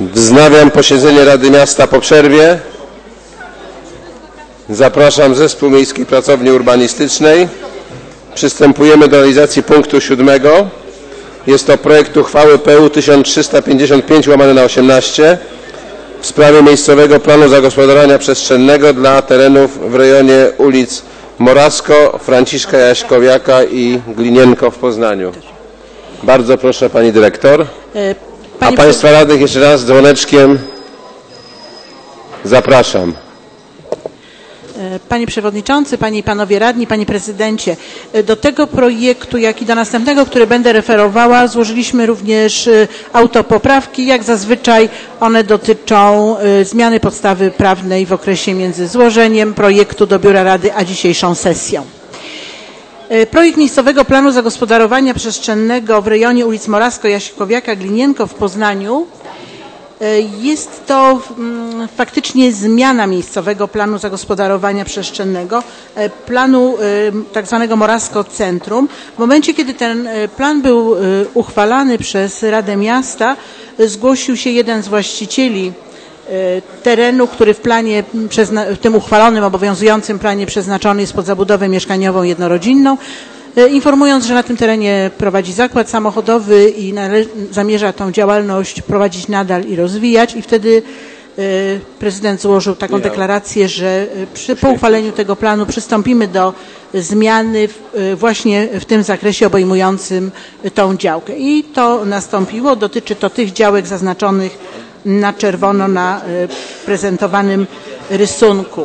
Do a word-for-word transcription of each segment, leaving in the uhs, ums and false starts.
Wznawiam posiedzenie Rady Miasta po przerwie. Zapraszam zespół Miejskiej Pracowni Urbanistycznej. Przystępujemy do realizacji punktu siódmego. Jest to projekt uchwały P U tysiąc trzysta pięćdziesiąt pięć łamane na osiemnaście w sprawie miejscowego planu zagospodarowania przestrzennego dla terenów w rejonie ulic Morasko, Franciszka Jaśkowiaka i Glinienko w Poznaniu. Bardzo proszę pani dyrektor. A państwa radnych jeszcze raz dzwoneczkiem zapraszam. Panie Przewodniczący, Panie i Panowie Radni, Panie Prezydencie, do tego projektu, jak i do następnego, który będę referowała, złożyliśmy również autopoprawki. Jak zazwyczaj one dotyczą zmiany podstawy prawnej w okresie między złożeniem projektu do Biura Rady a dzisiejszą sesją. Projekt miejscowego planu zagospodarowania przestrzennego w rejonie ulic Morasko, Jaśkowiaka, Glinienko w Poznaniu jest to faktycznie zmiana miejscowego planu zagospodarowania przestrzennego, planu tak zwanego Morasko Centrum. W momencie, kiedy ten plan był uchwalany przez Radę Miasta, zgłosił się jeden z właścicieli terenu, który w planie, w tym uchwalonym, obowiązującym planie przeznaczony jest pod zabudowę mieszkaniową jednorodzinną, informując, że na tym terenie prowadzi zakład samochodowy i zamierza tą działalność prowadzić nadal i rozwijać, i wtedy prezydent złożył taką deklarację, że przy, po uchwaleniu tego planu przystąpimy do zmiany w, właśnie w tym zakresie obejmującym tą działkę. I to nastąpiło. Dotyczy to tych działek zaznaczonych na czerwono na prezentowanym rysunku.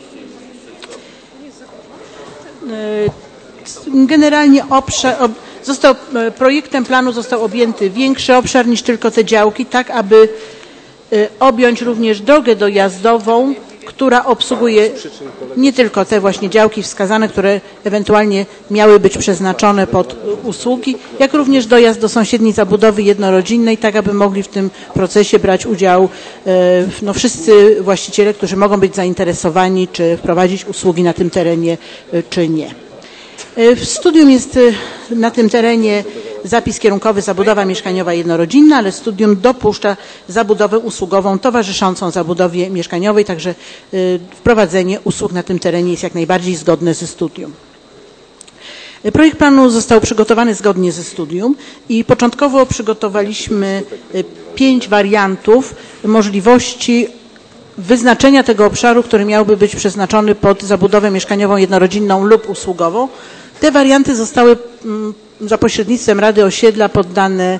Generalnie obszar, został, projektem planu został objęty większy obszar niż tylko te działki, tak aby objąć również drogę dojazdową, która obsługuje nie tylko te właśnie działki wskazane, które ewentualnie miały być przeznaczone pod usługi, jak również dojazd do sąsiedniej zabudowy jednorodzinnej, tak aby mogli w tym procesie brać udział no, wszyscy właściciele, którzy mogą być zainteresowani, czy wprowadzić usługi na tym terenie, czy nie. W studium jest na tym terenie zapis kierunkowy zabudowa mieszkaniowa jednorodzinna, ale studium dopuszcza zabudowę usługową towarzyszącą zabudowie mieszkaniowej, także wprowadzenie usług na tym terenie jest jak najbardziej zgodne ze studium. Projekt planu został przygotowany zgodnie ze studium i początkowo przygotowaliśmy pięć wariantów możliwości wyznaczenia tego obszaru, który miałby być przeznaczony pod zabudowę mieszkaniową jednorodzinną lub usługową. Te warianty zostały za pośrednictwem Rady Osiedla poddane,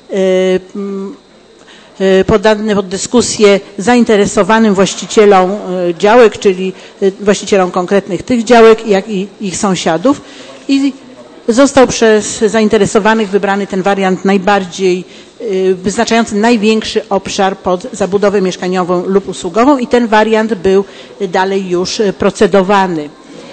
poddane pod dyskusję zainteresowanym właścicielom działek, czyli właścicielom konkretnych tych działek, jak i ich sąsiadów. I został przez zainteresowanych wybrany ten wariant najbardziej wyznaczający największy obszar pod zabudowę mieszkaniową lub usługową, i ten wariant był dalej już procedowany.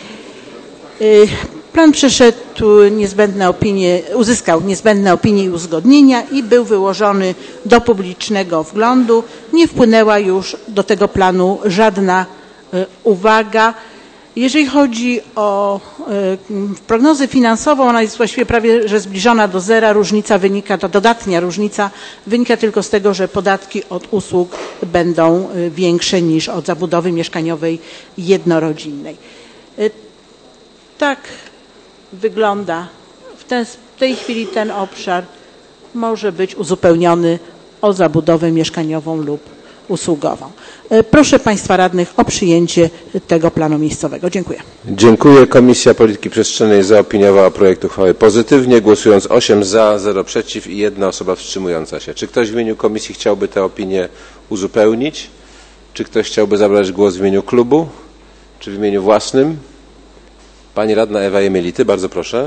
Plan przeszedł niezbędne opinie, uzyskał niezbędne opinie i uzgodnienia i był wyłożony do publicznego wglądu. Nie wpłynęła już do tego planu żadna uwaga. Jeżeli chodzi o prognozę finansową, ona jest właściwie prawie że zbliżona do zera. Różnica wynika, ta dodatnia różnica wynika tylko z tego, że podatki od usług będą większe niż od zabudowy mieszkaniowej jednorodzinnej. Tak wygląda w, ten, w tej chwili ten obszar może być uzupełniony o zabudowę mieszkaniową lub usługową. Proszę państwa radnych o przyjęcie tego planu miejscowego. Dziękuję. Dziękuję. Komisja Polityki Przestrzennej zaopiniowała projekt uchwały pozytywnie, głosując osiem za, zero przeciw i jedna osoba wstrzymująca się. Czy ktoś w imieniu komisji chciałby tę opinię uzupełnić? Czy ktoś chciałby zabrać głos w imieniu klubu? Czy w imieniu własnym? Pani radna Ewa Jemielity, bardzo proszę.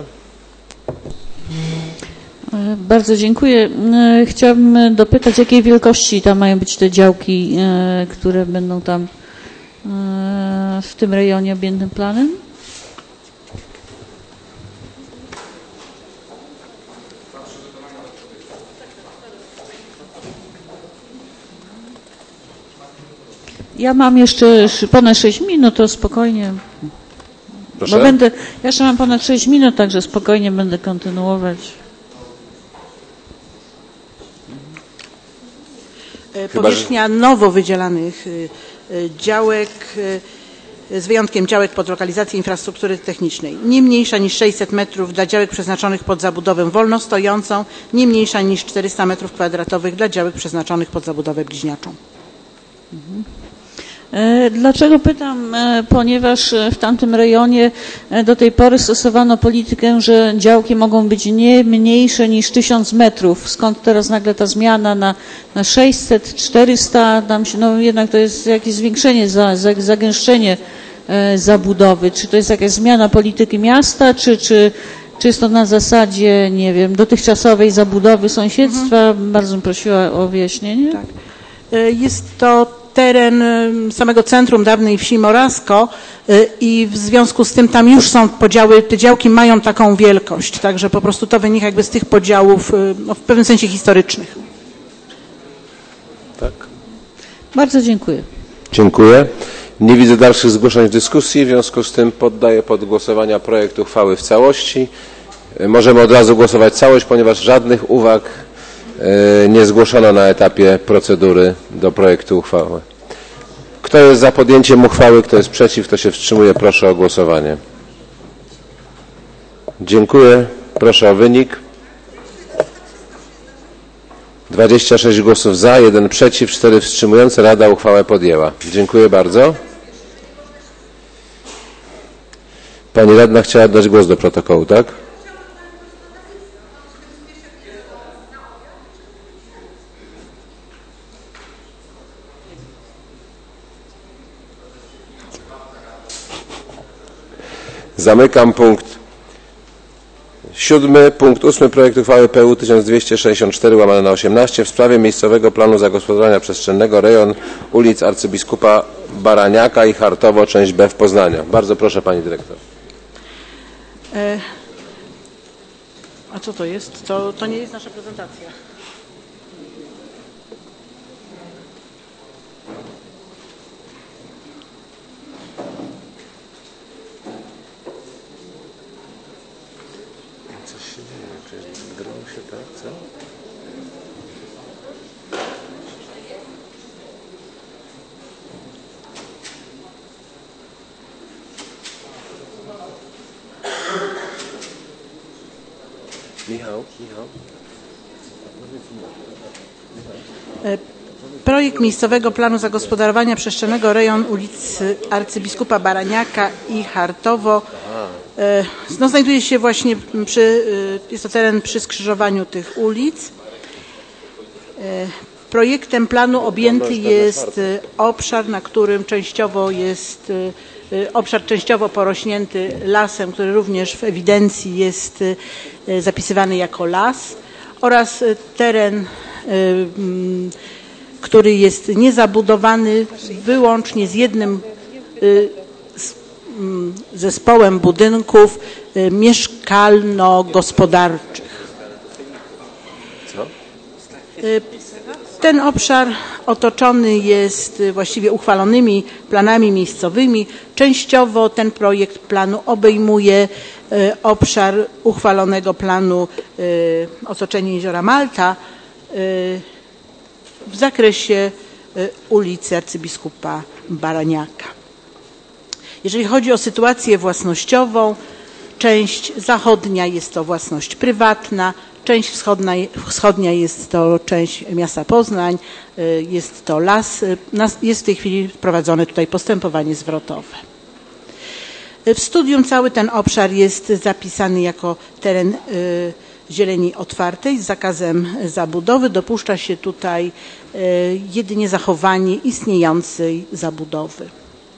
Bardzo dziękuję. Chciałabym dopytać, jakiej wielkości tam mają być te działki, które będą tam w tym rejonie objętym planem? Ja mam jeszcze ponad sześć minut, to spokojnie. Proszę? Bo będę, ja jeszcze mam ponad sześć minut, także spokojnie będę kontynuować. Powierzchnia nowo wydzielanych działek, z wyjątkiem działek pod lokalizację infrastruktury technicznej, nie mniejsza niż sześćset metrów dla działek przeznaczonych pod zabudowę wolnostojącą, nie mniejsza niż czterysta metrów kwadratowych dla działek przeznaczonych pod zabudowę bliźniaczą. Mhm. Dlaczego pytam? Ponieważ w tamtym rejonie do tej pory stosowano politykę, że działki mogą być nie mniejsze niż tysiąc metrów. Skąd teraz nagle ta zmiana na, na sześćset, czterysta? Tam się, no jednak to jest jakieś zwiększenie, za, za, zagęszczenie zabudowy. Czy to jest jakaś zmiana polityki miasta, czy, czy, czy jest to na zasadzie, nie wiem, dotychczasowej zabudowy sąsiedztwa? Mhm. Bardzo bym prosiła o wyjaśnienie. Tak. Jest to teren samego centrum dawnej wsi Morasko i w związku z tym tam już są podziały, te działki mają taką wielkość, także po prostu to wynika jakby z tych podziałów no, w pewnym sensie historycznych. Tak. Bardzo dziękuję. Dziękuję. Nie widzę dalszych zgłoszeń w dyskusji, w związku z tym poddaję pod głosowania projekt uchwały w całości. Możemy od razu głosować całość, ponieważ żadnych uwag nie zgłoszono na etapie procedury do projektu uchwały. Kto jest za podjęciem uchwały, kto jest przeciw, kto się wstrzymuje, proszę o głosowanie. Dziękuję. Proszę o wynik. dwadzieścia sześć głosów za, jeden przeciw, cztery wstrzymujące. Rada uchwałę podjęła. Dziękuję bardzo. Pani radna chciała oddać głos do protokołu, tak? Zamykam punkt siódmy. Punkt ósmy. Projekt uchwały P U tysiąc dwieście sześćdziesiąt cztery łamane na osiemnaście w sprawie miejscowego planu zagospodarowania przestrzennego rejon ulic Arcybiskupa Baraniaka i Chartowo, część B w Poznaniu. Bardzo proszę pani dyrektor. E, a co to jest? To, to nie jest nasza prezentacja. Michał, Michał. Projekt miejscowego planu zagospodarowania przestrzennego rejon ulicy Arcybiskupa Baraniaka i Chartowo no, znajduje się właśnie przy, jest to teren przy skrzyżowaniu tych ulic. Projektem planu objęty jest obszar, na którym częściowo jest obszar częściowo porośnięty lasem, który również w ewidencji jest zapisywany jako las, oraz teren, który jest niezabudowany wyłącznie z jednym zespołem budynków mieszkalno-gospodarczych. Ten obszar otoczony jest właściwie uchwalonymi planami miejscowymi. Częściowo ten projekt planu obejmuje obszar uchwalonego planu otoczenie jeziora Malta w zakresie ulicy Arcybiskupa Baraniaka. Jeżeli chodzi o sytuację własnościową, część zachodnia jest to własność prywatna, część wschodnia, wschodnia jest to część miasta Poznań, jest to las, jest w tej chwili prowadzone tutaj postępowanie zwrotowe. W studium cały ten obszar jest zapisany jako teren zieleni otwartej z zakazem zabudowy. Dopuszcza się tutaj jedynie zachowanie istniejącej zabudowy.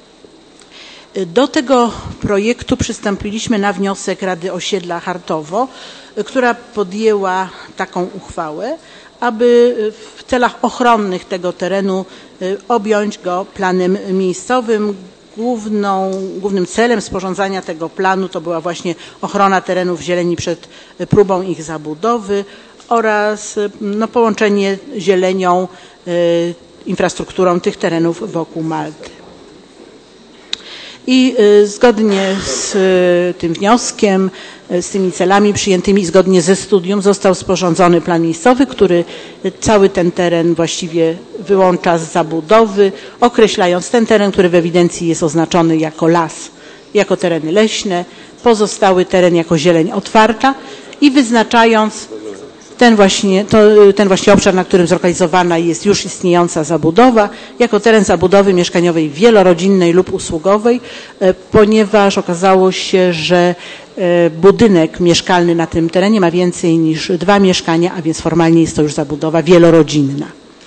Do tego projektu przystąpiliśmy na wniosek Rady Osiedla Chartowo, która podjęła taką uchwałę, aby w celach ochronnych tego terenu objąć go planem miejscowym. Główną, głównym celem sporządzania tego planu to była właśnie ochrona terenów zieleni przed próbą ich zabudowy oraz no, połączenie zielenią, infrastrukturą tych terenów wokół Malty. I zgodnie z tym wnioskiem, z tymi celami przyjętymi, zgodnie ze studium został sporządzony plan miejscowy, który cały ten teren właściwie wyłącza z zabudowy, określając ten teren, który w ewidencji jest oznaczony jako las, jako tereny leśne, pozostały teren jako zieleń otwarta i wyznaczając ten właśnie, to, ten właśnie obszar, na którym zlokalizowana jest już istniejąca zabudowa, jako teren zabudowy mieszkaniowej wielorodzinnej lub usługowej, ponieważ okazało się, że budynek mieszkalny na tym terenie ma więcej niż dwa mieszkania, a więc formalnie jest to już zabudowa wielorodzinna.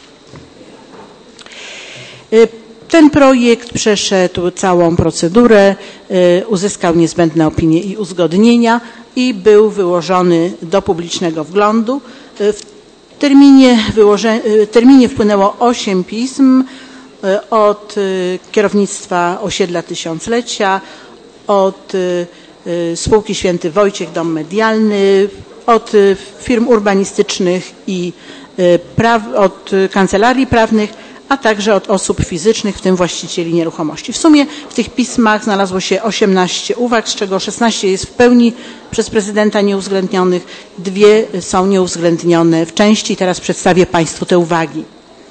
Ten projekt przeszedł całą procedurę, uzyskał niezbędne opinie i uzgodnienia i był wyłożony do publicznego wglądu. W terminie, w terminie wpłynęło osiem pism od kierownictwa osiedla Tysiąclecia, od spółki Święty Wojciech Dom Medialny, od firm urbanistycznych i praw, od kancelarii prawnych, a także od osób fizycznych, w tym właścicieli nieruchomości. W sumie w tych pismach znalazło się osiemnaście uwag, z czego szesnaście jest w pełni przez prezydenta nieuwzględnionych, dwie są nieuwzględnione w części. Teraz przedstawię Państwu te uwagi.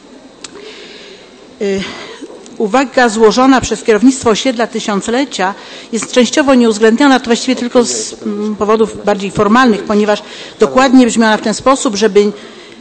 Uwaga złożona przez kierownictwo osiedla Tysiąclecia jest częściowo nieuwzględniona, to właściwie tylko z powodów bardziej formalnych, ponieważ dokładnie brzmi ona w ten sposób, żeby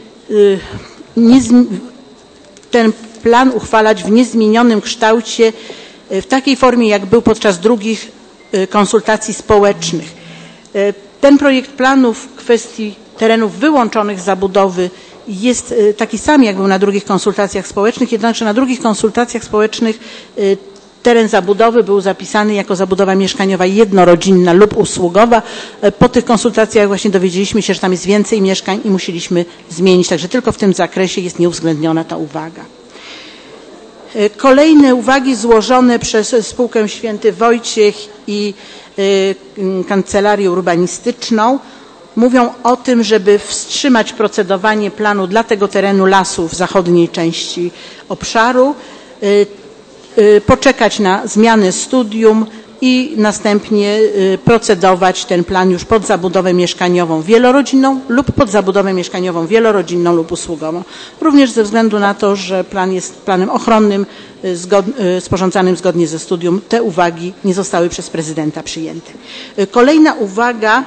nie ten plan uchwalać w niezmienionym kształcie, w takiej formie, jak był podczas drugich konsultacji społecznych. Ten projekt planu w kwestii terenów wyłączonych z zabudowy jest taki sam, jak był na drugich konsultacjach społecznych, jednakże na drugich konsultacjach społecznych teren zabudowy był zapisany jako zabudowa mieszkaniowa jednorodzinna lub usługowa. Po tych konsultacjach właśnie dowiedzieliśmy się, że tam jest więcej mieszkań i musieliśmy zmienić, także tylko w tym zakresie jest nieuwzględniona ta uwaga. Kolejne uwagi złożone przez spółkę Święty Wojciech i kancelarię urbanistyczną mówią o tym, żeby wstrzymać procedowanie planu dla tego terenu lasu w zachodniej części obszaru, poczekać na zmianę studium i następnie procedować ten plan już pod zabudowę mieszkaniową wielorodzinną lub pod zabudowę mieszkaniową wielorodzinną lub usługową. Również ze względu na to, że plan jest planem ochronnym, zgod, sporządzanym zgodnie ze studium, te uwagi nie zostały przez prezydenta przyjęte. Kolejna uwaga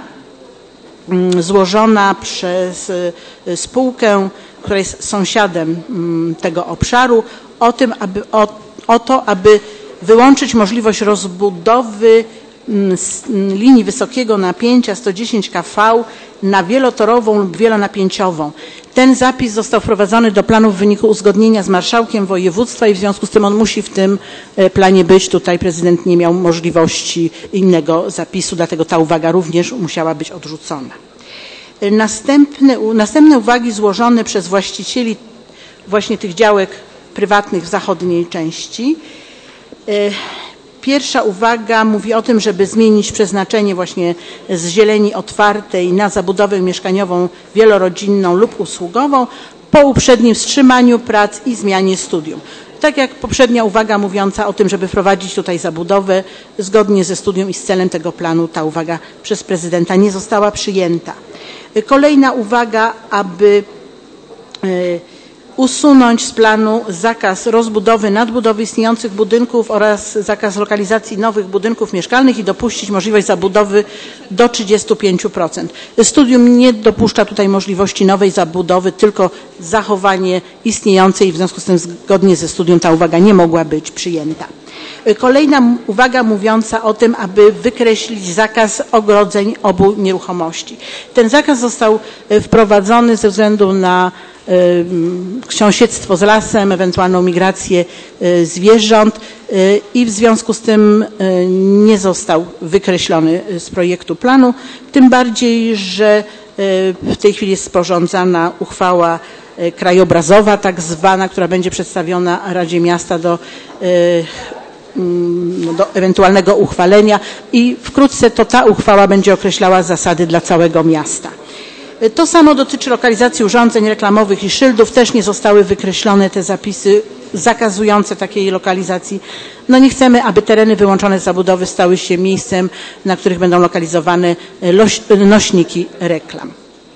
złożona przez spółkę, która jest sąsiadem tego obszaru, o tym, aby o, o to, aby wyłączyć możliwość rozbudowy linii wysokiego napięcia sto dziesięć kV na wielotorową lub wielonapięciową. Ten zapis został wprowadzony do planu w wyniku uzgodnienia z marszałkiem województwa i w związku z tym on musi w tym planie być. Tutaj prezydent nie miał możliwości innego zapisu, dlatego ta uwaga również musiała być odrzucona. Następne, następne uwagi złożone przez właścicieli właśnie tych działek prywatnych w zachodniej części. Pierwsza uwaga mówi o tym, żeby zmienić przeznaczenie właśnie z zieleni otwartej na zabudowę mieszkaniową wielorodzinną lub usługową po uprzednim wstrzymaniu prac i zmianie studium. Tak jak poprzednia uwaga mówiąca o tym, żeby wprowadzić tutaj zabudowę zgodnie ze studium i z celem tego planu, ta uwaga przez prezydenta nie została przyjęta. Kolejna uwaga, aby usunąć z planu zakaz rozbudowy, nadbudowy istniejących budynków oraz zakaz lokalizacji nowych budynków mieszkalnych i dopuścić możliwość zabudowy do trzydziestu pięciu procent. Studium nie dopuszcza tutaj możliwości nowej zabudowy, tylko zachowanie istniejącej i w związku z tym zgodnie ze studium ta uwaga nie mogła być przyjęta. Kolejna uwaga mówiąca o tym, aby wykreślić zakaz ogrodzeń obu nieruchomości. Ten zakaz został wprowadzony ze względu na sąsiedztwo z lasem, ewentualną migrację zwierząt i w związku z tym nie został wykreślony z projektu planu, tym bardziej, że w tej chwili jest sporządzana uchwała krajobrazowa tak zwana, która będzie przedstawiona Radzie Miasta do do ewentualnego uchwalenia i wkrótce to ta uchwała będzie określała zasady dla całego miasta. To samo dotyczy lokalizacji urządzeń reklamowych i szyldów. Też nie zostały wykreślone te zapisy zakazujące takiej lokalizacji. No nie chcemy, aby tereny wyłączone z zabudowy stały się miejscem, na których będą lokalizowane nośniki reklam.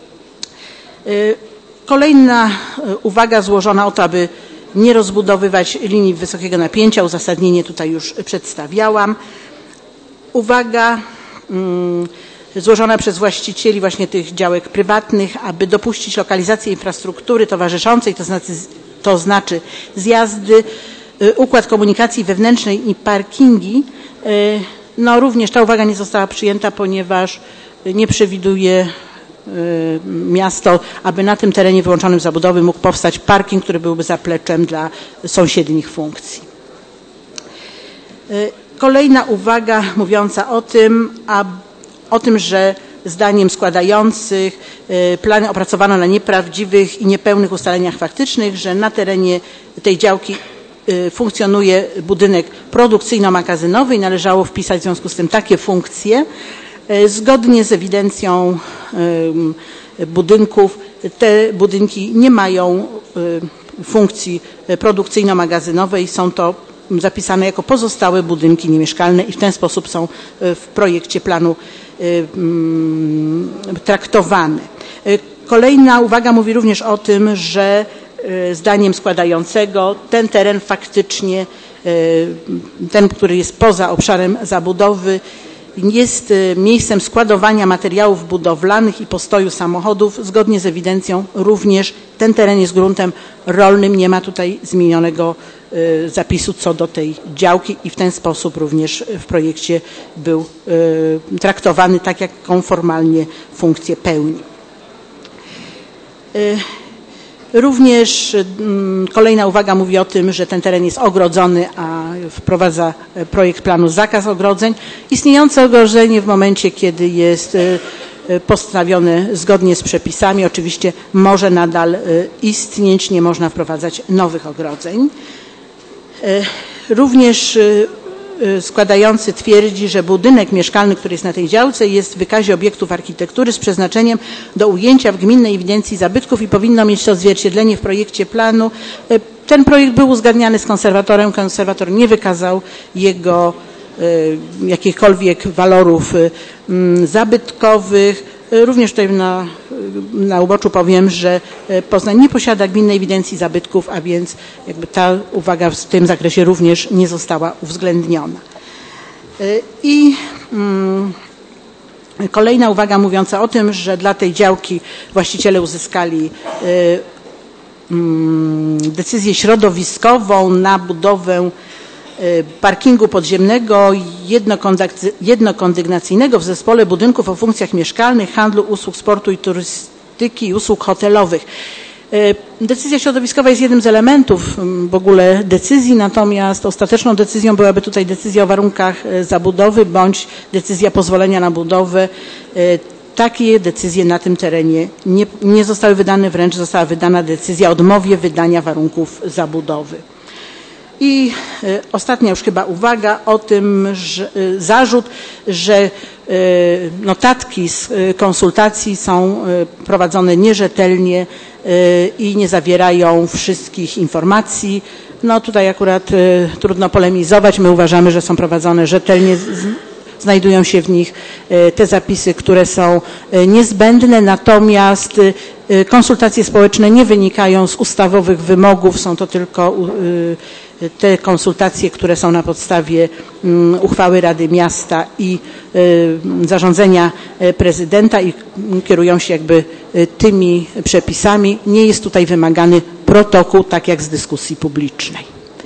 Kolejna uwaga złożona o to, aby nie rozbudowywać linii wysokiego napięcia. Uzasadnienie tutaj już przedstawiałam. Uwaga mm, złożona przez właścicieli właśnie tych działek prywatnych, aby dopuścić lokalizację infrastruktury towarzyszącej, to znaczy, to znaczy zjazdy, układ komunikacji wewnętrznej i parkingi. No również ta uwaga nie została przyjęta, ponieważ nie przewiduje miasto, aby na tym terenie wyłączonym z zabudowy mógł powstać parking, który byłby zapleczem dla sąsiednich funkcji. Kolejna uwaga mówiąca o tym, a, o tym, że zdaniem składających plany opracowano na nieprawdziwych i niepełnych ustaleniach faktycznych, że na terenie tej działki funkcjonuje budynek produkcyjno-magazynowy i należało wpisać w związku z tym takie funkcje. Zgodnie z ewidencją budynków, te budynki nie mają funkcji produkcyjno-magazynowej, są to zapisane jako pozostałe budynki niemieszkalne i w ten sposób są w projekcie planu traktowane. Kolejna uwaga mówi również o tym, że zdaniem składającego ten teren faktycznie, ten, który jest poza obszarem zabudowy, jest miejscem składowania materiałów budowlanych i postoju samochodów. Zgodnie z ewidencją również ten teren jest gruntem rolnym. Nie ma tutaj zmienionego zapisu co do tej działki i w ten sposób również w projekcie był traktowany tak, jaką formalnie funkcję pełni. Również kolejna uwaga mówi o tym, że ten teren jest ogrodzony, a wprowadza projekt planu zakaz ogrodzeń. Istniejące ogrodzenie w momencie, kiedy jest postawione zgodnie z przepisami, oczywiście może nadal istnieć, nie można wprowadzać nowych ogrodzeń. Również składający twierdzi, że budynek mieszkalny, który jest na tej działce, jest w wykazie obiektów architektury z przeznaczeniem do ujęcia w gminnej ewidencji zabytków i powinno mieć to odzwierciedlenie w projekcie planu. Ten projekt był uzgadniany z konserwatorem. Konserwator nie wykazał jego jakichkolwiek walorów zabytkowych. Również tutaj na, na uboczu powiem, że Poznań nie posiada gminnej ewidencji zabytków, a więc jakby ta uwaga w tym zakresie również nie została uwzględniona. I mm, kolejna uwaga mówiąca o tym, że dla tej działki właściciele uzyskali mm, decyzję środowiskową na budowę parkingu podziemnego jednokondygnacyjnego w zespole budynków o funkcjach mieszkalnych, handlu, usług sportu i turystyki i usług hotelowych. Decyzja środowiskowa jest jednym z elementów w ogóle decyzji, natomiast ostateczną decyzją byłaby tutaj decyzja o warunkach zabudowy bądź decyzja pozwolenia na budowę. Takie decyzje na tym terenie nie, nie zostały wydane, wręcz została wydana decyzja o odmowie wydania warunków zabudowy. I y, ostatnia już chyba uwaga o tym, że y, zarzut, że y, notatki z y, konsultacji są y, prowadzone nierzetelnie y, i nie zawierają wszystkich informacji. No tutaj akurat y, trudno polemizować. My uważamy, że są prowadzone rzetelnie. Z, znajdują się w nich y, te zapisy, które są y, niezbędne, natomiast y, konsultacje społeczne nie wynikają z ustawowych wymogów, są to tylko y, te konsultacje, które są na podstawie um, uchwały Rady Miasta i y, zarządzenia prezydenta i kierują się jakby y, tymi przepisami. Nie jest tutaj wymagany protokół, tak jak z dyskusji publicznej.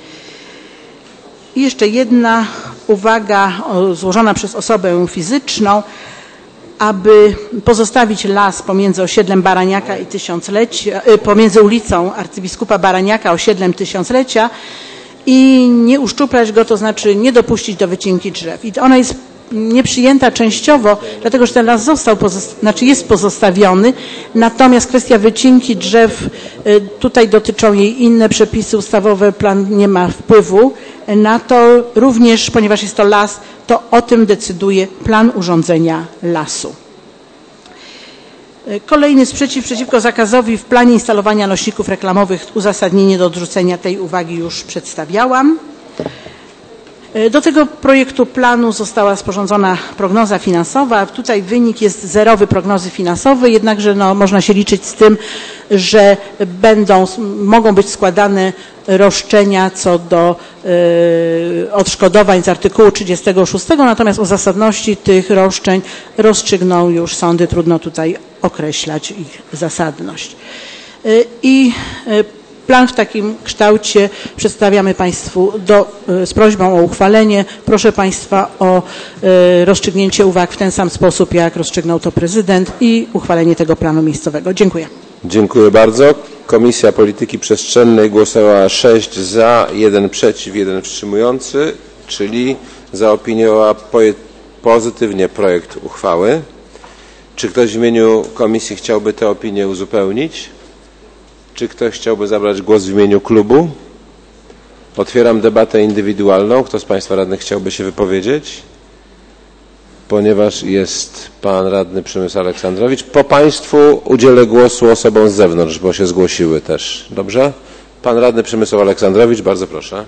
I jeszcze jedna uwaga o, złożona przez osobę fizyczną, aby pozostawić las pomiędzy osiedlem Baraniaka i Tysiąclecia, y, pomiędzy ulicą Arcybiskupa Baraniaka a osiedlem Tysiąclecia, i nie uszczuplać go, to znaczy nie dopuścić do wycinki drzew. I ona jest nieprzyjęta częściowo, dlatego że ten las został, znaczy jest pozostawiony, natomiast kwestia wycinki drzew, tutaj dotyczą jej inne przepisy ustawowe, plan nie ma wpływu na to, również ponieważ jest to las, to o tym decyduje plan urządzenia lasu. Kolejny sprzeciw przeciwko zakazowi w planie instalowania nośników reklamowych. Uzasadnienie do odrzucenia tej uwagi już przedstawiałam. Do tego projektu planu została sporządzona prognoza finansowa. Tutaj wynik jest zerowy prognozy finansowej, jednakże no, można się liczyć z tym, że będą, mogą być składane roszczenia co do y, odszkodowań z artykułu trzydziestego szóstego, natomiast o zasadności tych roszczeń rozstrzygną już sądy, trudno tutaj określać ich zasadność. Y, I y, Plan w takim kształcie przedstawiamy Państwu do, z prośbą o uchwalenie. Proszę Państwa o y, rozstrzygnięcie uwag w ten sam sposób, jak rozstrzygnął to prezydent i uchwalenie tego planu miejscowego. Dziękuję. Dziękuję bardzo. Komisja Polityki Przestrzennej głosowała sześć za, jeden przeciw, jeden wstrzymujący, czyli zaopiniowała pozytywnie projekt uchwały. Czy ktoś w imieniu komisji chciałby tę opinię uzupełnić? Czy ktoś chciałby zabrać głos w imieniu klubu? Otwieram debatę indywidualną. Kto z Państwa radnych chciałby się wypowiedzieć? Ponieważ jest Pan Radny Przemysł Aleksandrowicz. Po Państwu udzielę głosu osobom z zewnątrz, bo się zgłosiły też. Dobrze? Pan Radny Przemysł Aleksandrowicz, bardzo proszę.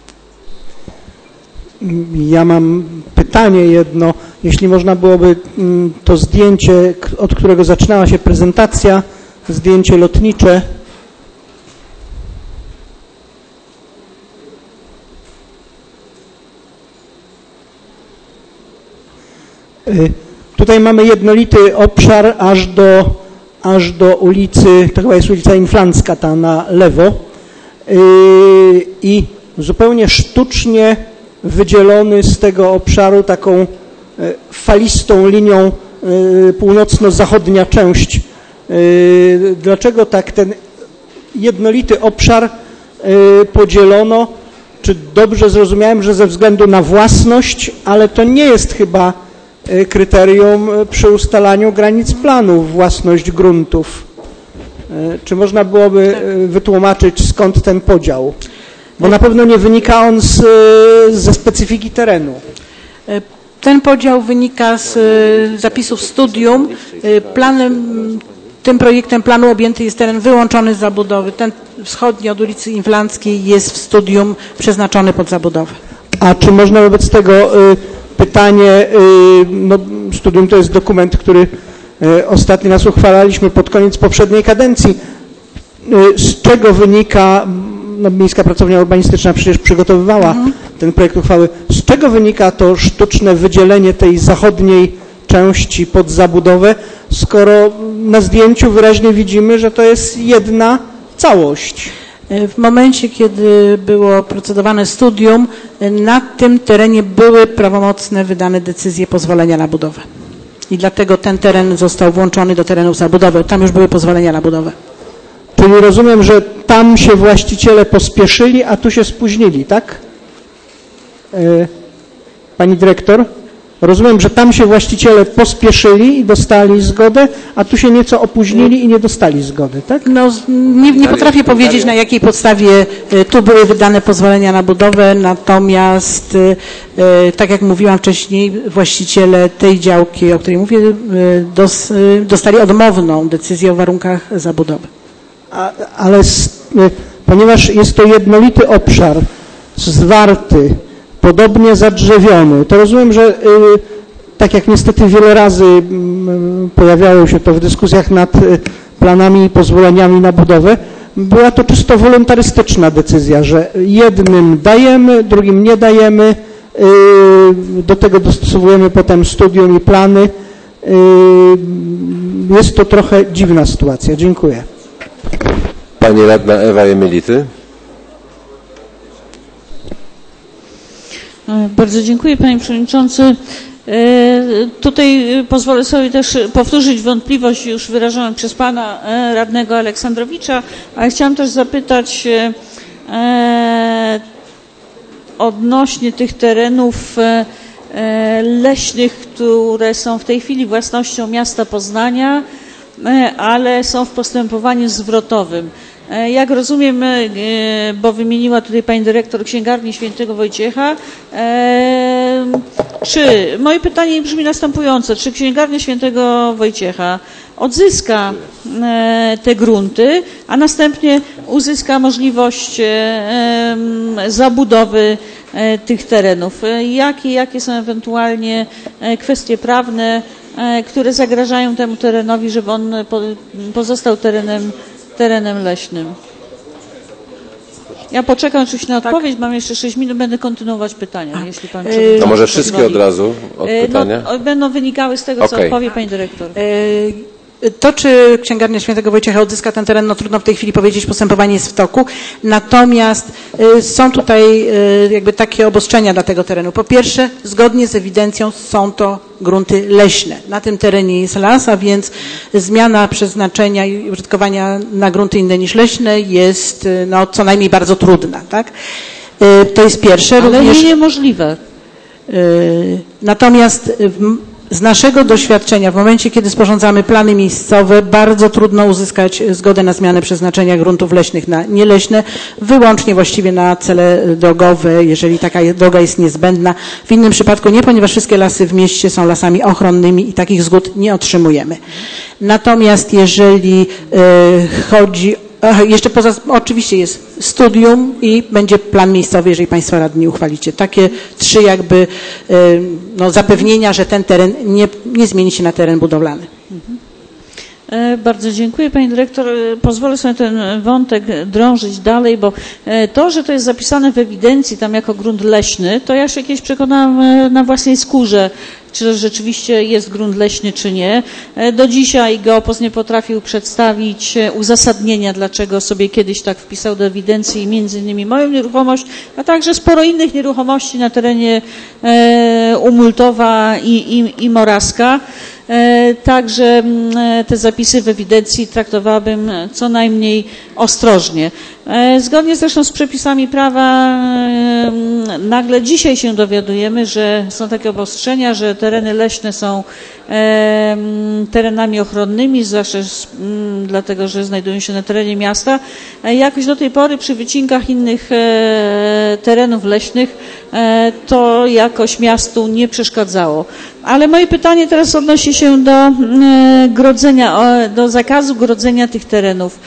Ja mam pytanie jedno. Jeśli można byłoby to zdjęcie, od którego zaczynała się prezentacja, zdjęcie lotnicze. Tutaj mamy jednolity obszar aż do, aż do ulicy, to chyba jest ulica Inflancka, ta na lewo, i zupełnie sztucznie wydzielony z tego obszaru taką falistą linią północno-zachodnia część. Dlaczego tak ten jednolity obszar podzielono? Czy dobrze zrozumiałem, że ze względu na własność, ale to nie jest chyba kryterium przy ustalaniu granic planu, własność gruntów. Czy można byłoby wytłumaczyć, skąd ten podział? Bo na pewno nie wynika on z, ze specyfiki terenu. Ten podział wynika z zapisów studium. Planem, tym projektem planu objęty jest teren wyłączony z zabudowy. Ten wschodni od ulicy Inflanckiej jest w studium przeznaczony pod zabudowę. A czy można wobec tego pytanie, no studium to jest dokument, który ostatni raz uchwalaliśmy pod koniec poprzedniej kadencji. Z czego wynika, no Miejska Pracownia Urbanistyczna przecież przygotowywała mhm. ten projekt uchwały, z czego wynika to sztuczne wydzielenie tej zachodniej części pod zabudowę, skoro na zdjęciu wyraźnie widzimy, że to jest jedna całość? W momencie, kiedy było procedowane studium, na tym terenie były prawomocne wydane decyzje pozwolenia na budowę. I dlatego ten teren został włączony do terenów zabudowy. Tam już były pozwolenia na budowę. Czyli rozumiem, że tam się właściciele pospieszyli, a tu się spóźnili, tak? Pani dyrektor? Rozumiem, że tam się właściciele pospieszyli i dostali zgodę, a tu się nieco opóźnili i nie dostali zgody, tak? No, nie, nie potrafię powiedzieć, na jakiej podstawie tu były wydane pozwolenia na budowę, natomiast tak jak mówiłam wcześniej, właściciele tej działki, o której mówię, dos, dostali odmowną decyzję o warunkach zabudowy. A, ale z, ponieważ jest to jednolity obszar, zwarty, podobnie zadrzewiony, to rozumiem, że y, tak jak niestety wiele razy y, pojawiało się to w dyskusjach nad y, planami i pozwoleniami na budowę, była to czysto wolontarystyczna decyzja, że jednym dajemy, drugim nie dajemy, y, do tego dostosowujemy potem studium i plany. Y, jest to trochę dziwna sytuacja. Dziękuję. Pani radna Ewa Jemility. Bardzo dziękuję, Panie Przewodniczący. Tutaj pozwolę sobie też powtórzyć wątpliwość już wyrażoną przez Pana radnego Aleksandrowicza, ale chciałam też zapytać odnośnie tych terenów leśnych, które są w tej chwili własnością miasta Poznania, ale są w postępowaniu zwrotowym. Jak rozumiem, bo wymieniła tutaj Pani Dyrektor Księgarni Świętego Wojciecha, czy, moje pytanie brzmi następujące, czy Księgarnia Świętego Wojciecha odzyska te grunty, a następnie uzyska możliwość zabudowy tych terenów. Jakie, jakie są ewentualnie kwestie prawne, które zagrażają temu terenowi, żeby on pozostał terenem, terenem leśnym? Ja poczekam oczywiście na odpowiedź, mam jeszcze sześć minut, będę kontynuować pytania, A. jeśli pan No może wszystkie od razu od pytania? No, będą wynikały z tego, co okay. odpowie pani dyrektor. To, czy Księgarnia Świętego Wojciecha odzyska ten teren, no trudno w tej chwili powiedzieć, postępowanie jest w toku. Natomiast y, są tutaj y, jakby takie obostrzenia dla tego terenu. Po pierwsze, zgodnie z ewidencją są to grunty leśne. Na tym terenie jest las, a więc zmiana przeznaczenia i użytkowania na grunty inne niż leśne jest y, no, co najmniej bardzo trudna. Tak? Y, to jest pierwsze. Ale Również, nie niemożliwe. Y, natomiast w, Z naszego doświadczenia, w momencie, kiedy sporządzamy plany miejscowe, bardzo trudno uzyskać zgodę na zmianę przeznaczenia gruntów leśnych na nieleśne, wyłącznie właściwie na cele drogowe, jeżeli taka droga jest niezbędna. W innym przypadku nie, ponieważ wszystkie lasy w mieście są lasami ochronnymi i takich zgód nie otrzymujemy. Natomiast jeżeli y, chodzi Aha, jeszcze poza, oczywiście jest studium i będzie plan miejscowy, jeżeli Państwo radni uchwalicie. Takie trzy jakby no, zapewnienia, że ten teren nie, nie zmieni się na teren budowlany. Mhm. Bardzo dziękuję Pani Dyrektor. Pozwolę sobie ten wątek drążyć dalej, bo to, że to jest zapisane w ewidencji tam jako grunt leśny, to ja się kiedyś przekonałam na własnej skórze, czy rzeczywiście jest grunt leśny, czy nie. Do dzisiaj Geopost nie potrafił przedstawić uzasadnienia, dlaczego sobie kiedyś tak wpisał do ewidencji między innymi moją nieruchomość, a także sporo innych nieruchomości na terenie Umultowa i, i, i Moraska. Także te zapisy w ewidencji traktowałabym co najmniej ostrożnie. Zgodnie zresztą z przepisami prawa nagle dzisiaj się dowiadujemy, że są takie obostrzenia, że tereny leśne są terenami ochronnymi, zwłaszcza dlatego, że znajdują się na terenie miasta. Jakoś do tej pory przy wycinkach innych terenów leśnych to jakoś miastu nie przeszkadzało. Ale moje pytanie teraz odnosi się do grodzenia, do zakazu grodzenia tych terenów.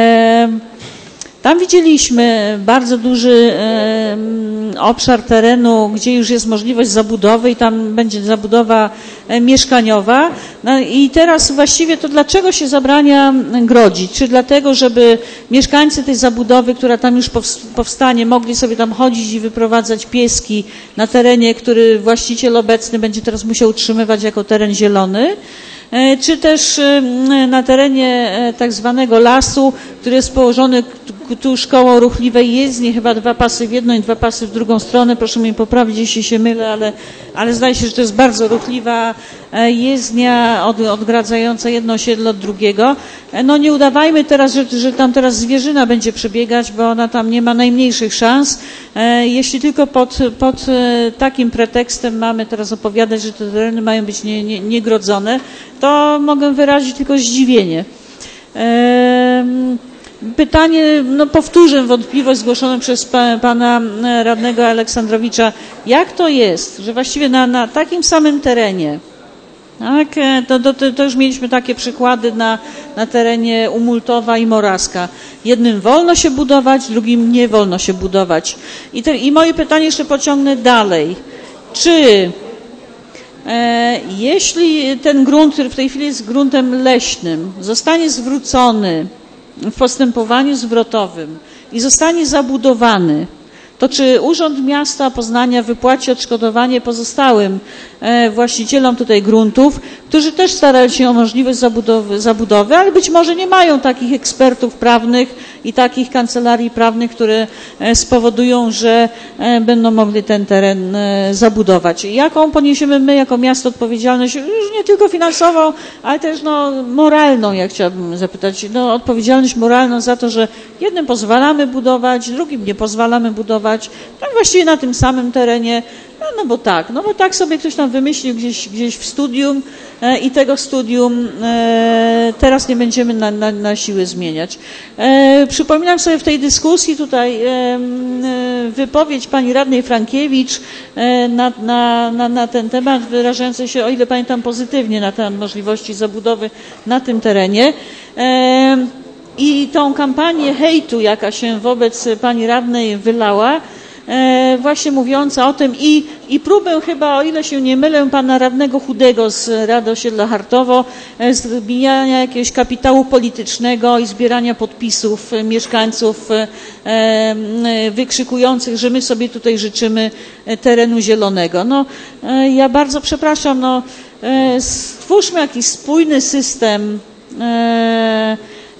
Tam widzieliśmy bardzo duży obszar terenu, gdzie już jest możliwość zabudowy i tam będzie zabudowa mieszkaniowa. No i teraz właściwie to dlaczego się zabrania grodzić? Czy dlatego, żeby mieszkańcy tej zabudowy, która tam już powstanie, mogli sobie tam chodzić i wyprowadzać pieski na terenie, który właściciel obecny będzie teraz musiał utrzymywać jako teren zielony? Czy też na terenie tak zwanego lasu, który jest położony tuż koło ruchliwej jezdni, chyba dwa pasy w jedną i dwa pasy w drugą stronę, proszę mnie poprawić, jeśli się mylę, ale, ale zdaje się, że to jest bardzo ruchliwa jezdnia od, odgradzająca jedno osiedle od drugiego. No nie udawajmy teraz, że, że tam teraz zwierzyna będzie przebiegać, bo ona tam nie ma najmniejszych szans. Jeśli tylko pod, pod takim pretekstem mamy teraz opowiadać, że te tereny mają być nie, nie, niegrodzone, to mogę wyrazić tylko zdziwienie. Pytanie, no powtórzę wątpliwość zgłoszoną przez pa, pana radnego Aleksandrowicza. Jak to jest, że właściwie na, na takim samym terenie, tak, to, to, to już mieliśmy takie przykłady na, na terenie Umultowa i Moraska. Jednym wolno się budować, drugim nie wolno się budować. I, te, i moje pytanie jeszcze pociągnę dalej. Czy e, jeśli ten grunt, który w tej chwili jest gruntem leśnym, zostanie zwrócony w postępowaniu zwrotowym i zostanie zabudowany, to czy Urząd Miasta Poznania wypłaci odszkodowanie pozostałym właścicielom tutaj gruntów, którzy też starali się o możliwość zabudowy, zabudowy, ale być może nie mają takich ekspertów prawnych i takich kancelarii prawnych, które spowodują, że będą mogli ten teren zabudować. Jaką poniesiemy my jako miasto odpowiedzialność, już nie tylko finansową, ale też no, moralną, jak chciałabym zapytać, no, odpowiedzialność moralną za to, że jednym pozwalamy budować, drugim nie pozwalamy budować, zabudować, tak właściwie na tym samym terenie, no, no bo tak, no bo tak sobie ktoś tam wymyślił gdzieś, gdzieś w studium e, i tego studium e, teraz nie będziemy na, na, na siłę zmieniać. E, przypominam sobie w tej dyskusji tutaj e, e, wypowiedź pani radnej Frankiewicz e, na, na, na, na ten temat, wyrażającej się, o ile pamiętam, pozytywnie na temat możliwości zabudowy na tym terenie. E, I tą kampanię hejtu, jaka się wobec pani radnej wylała, e, właśnie mówiąca o tym i, i próbę chyba, o ile się nie mylę, pana radnego Chudego z Rady Osiedla Hartowo, e, zbijania jakiegoś kapitału politycznego i zbierania podpisów e, mieszkańców e, e, wykrzykujących, że my sobie tutaj życzymy terenu zielonego. No, e, ja bardzo przepraszam, no, e, stwórzmy jakiś spójny system e,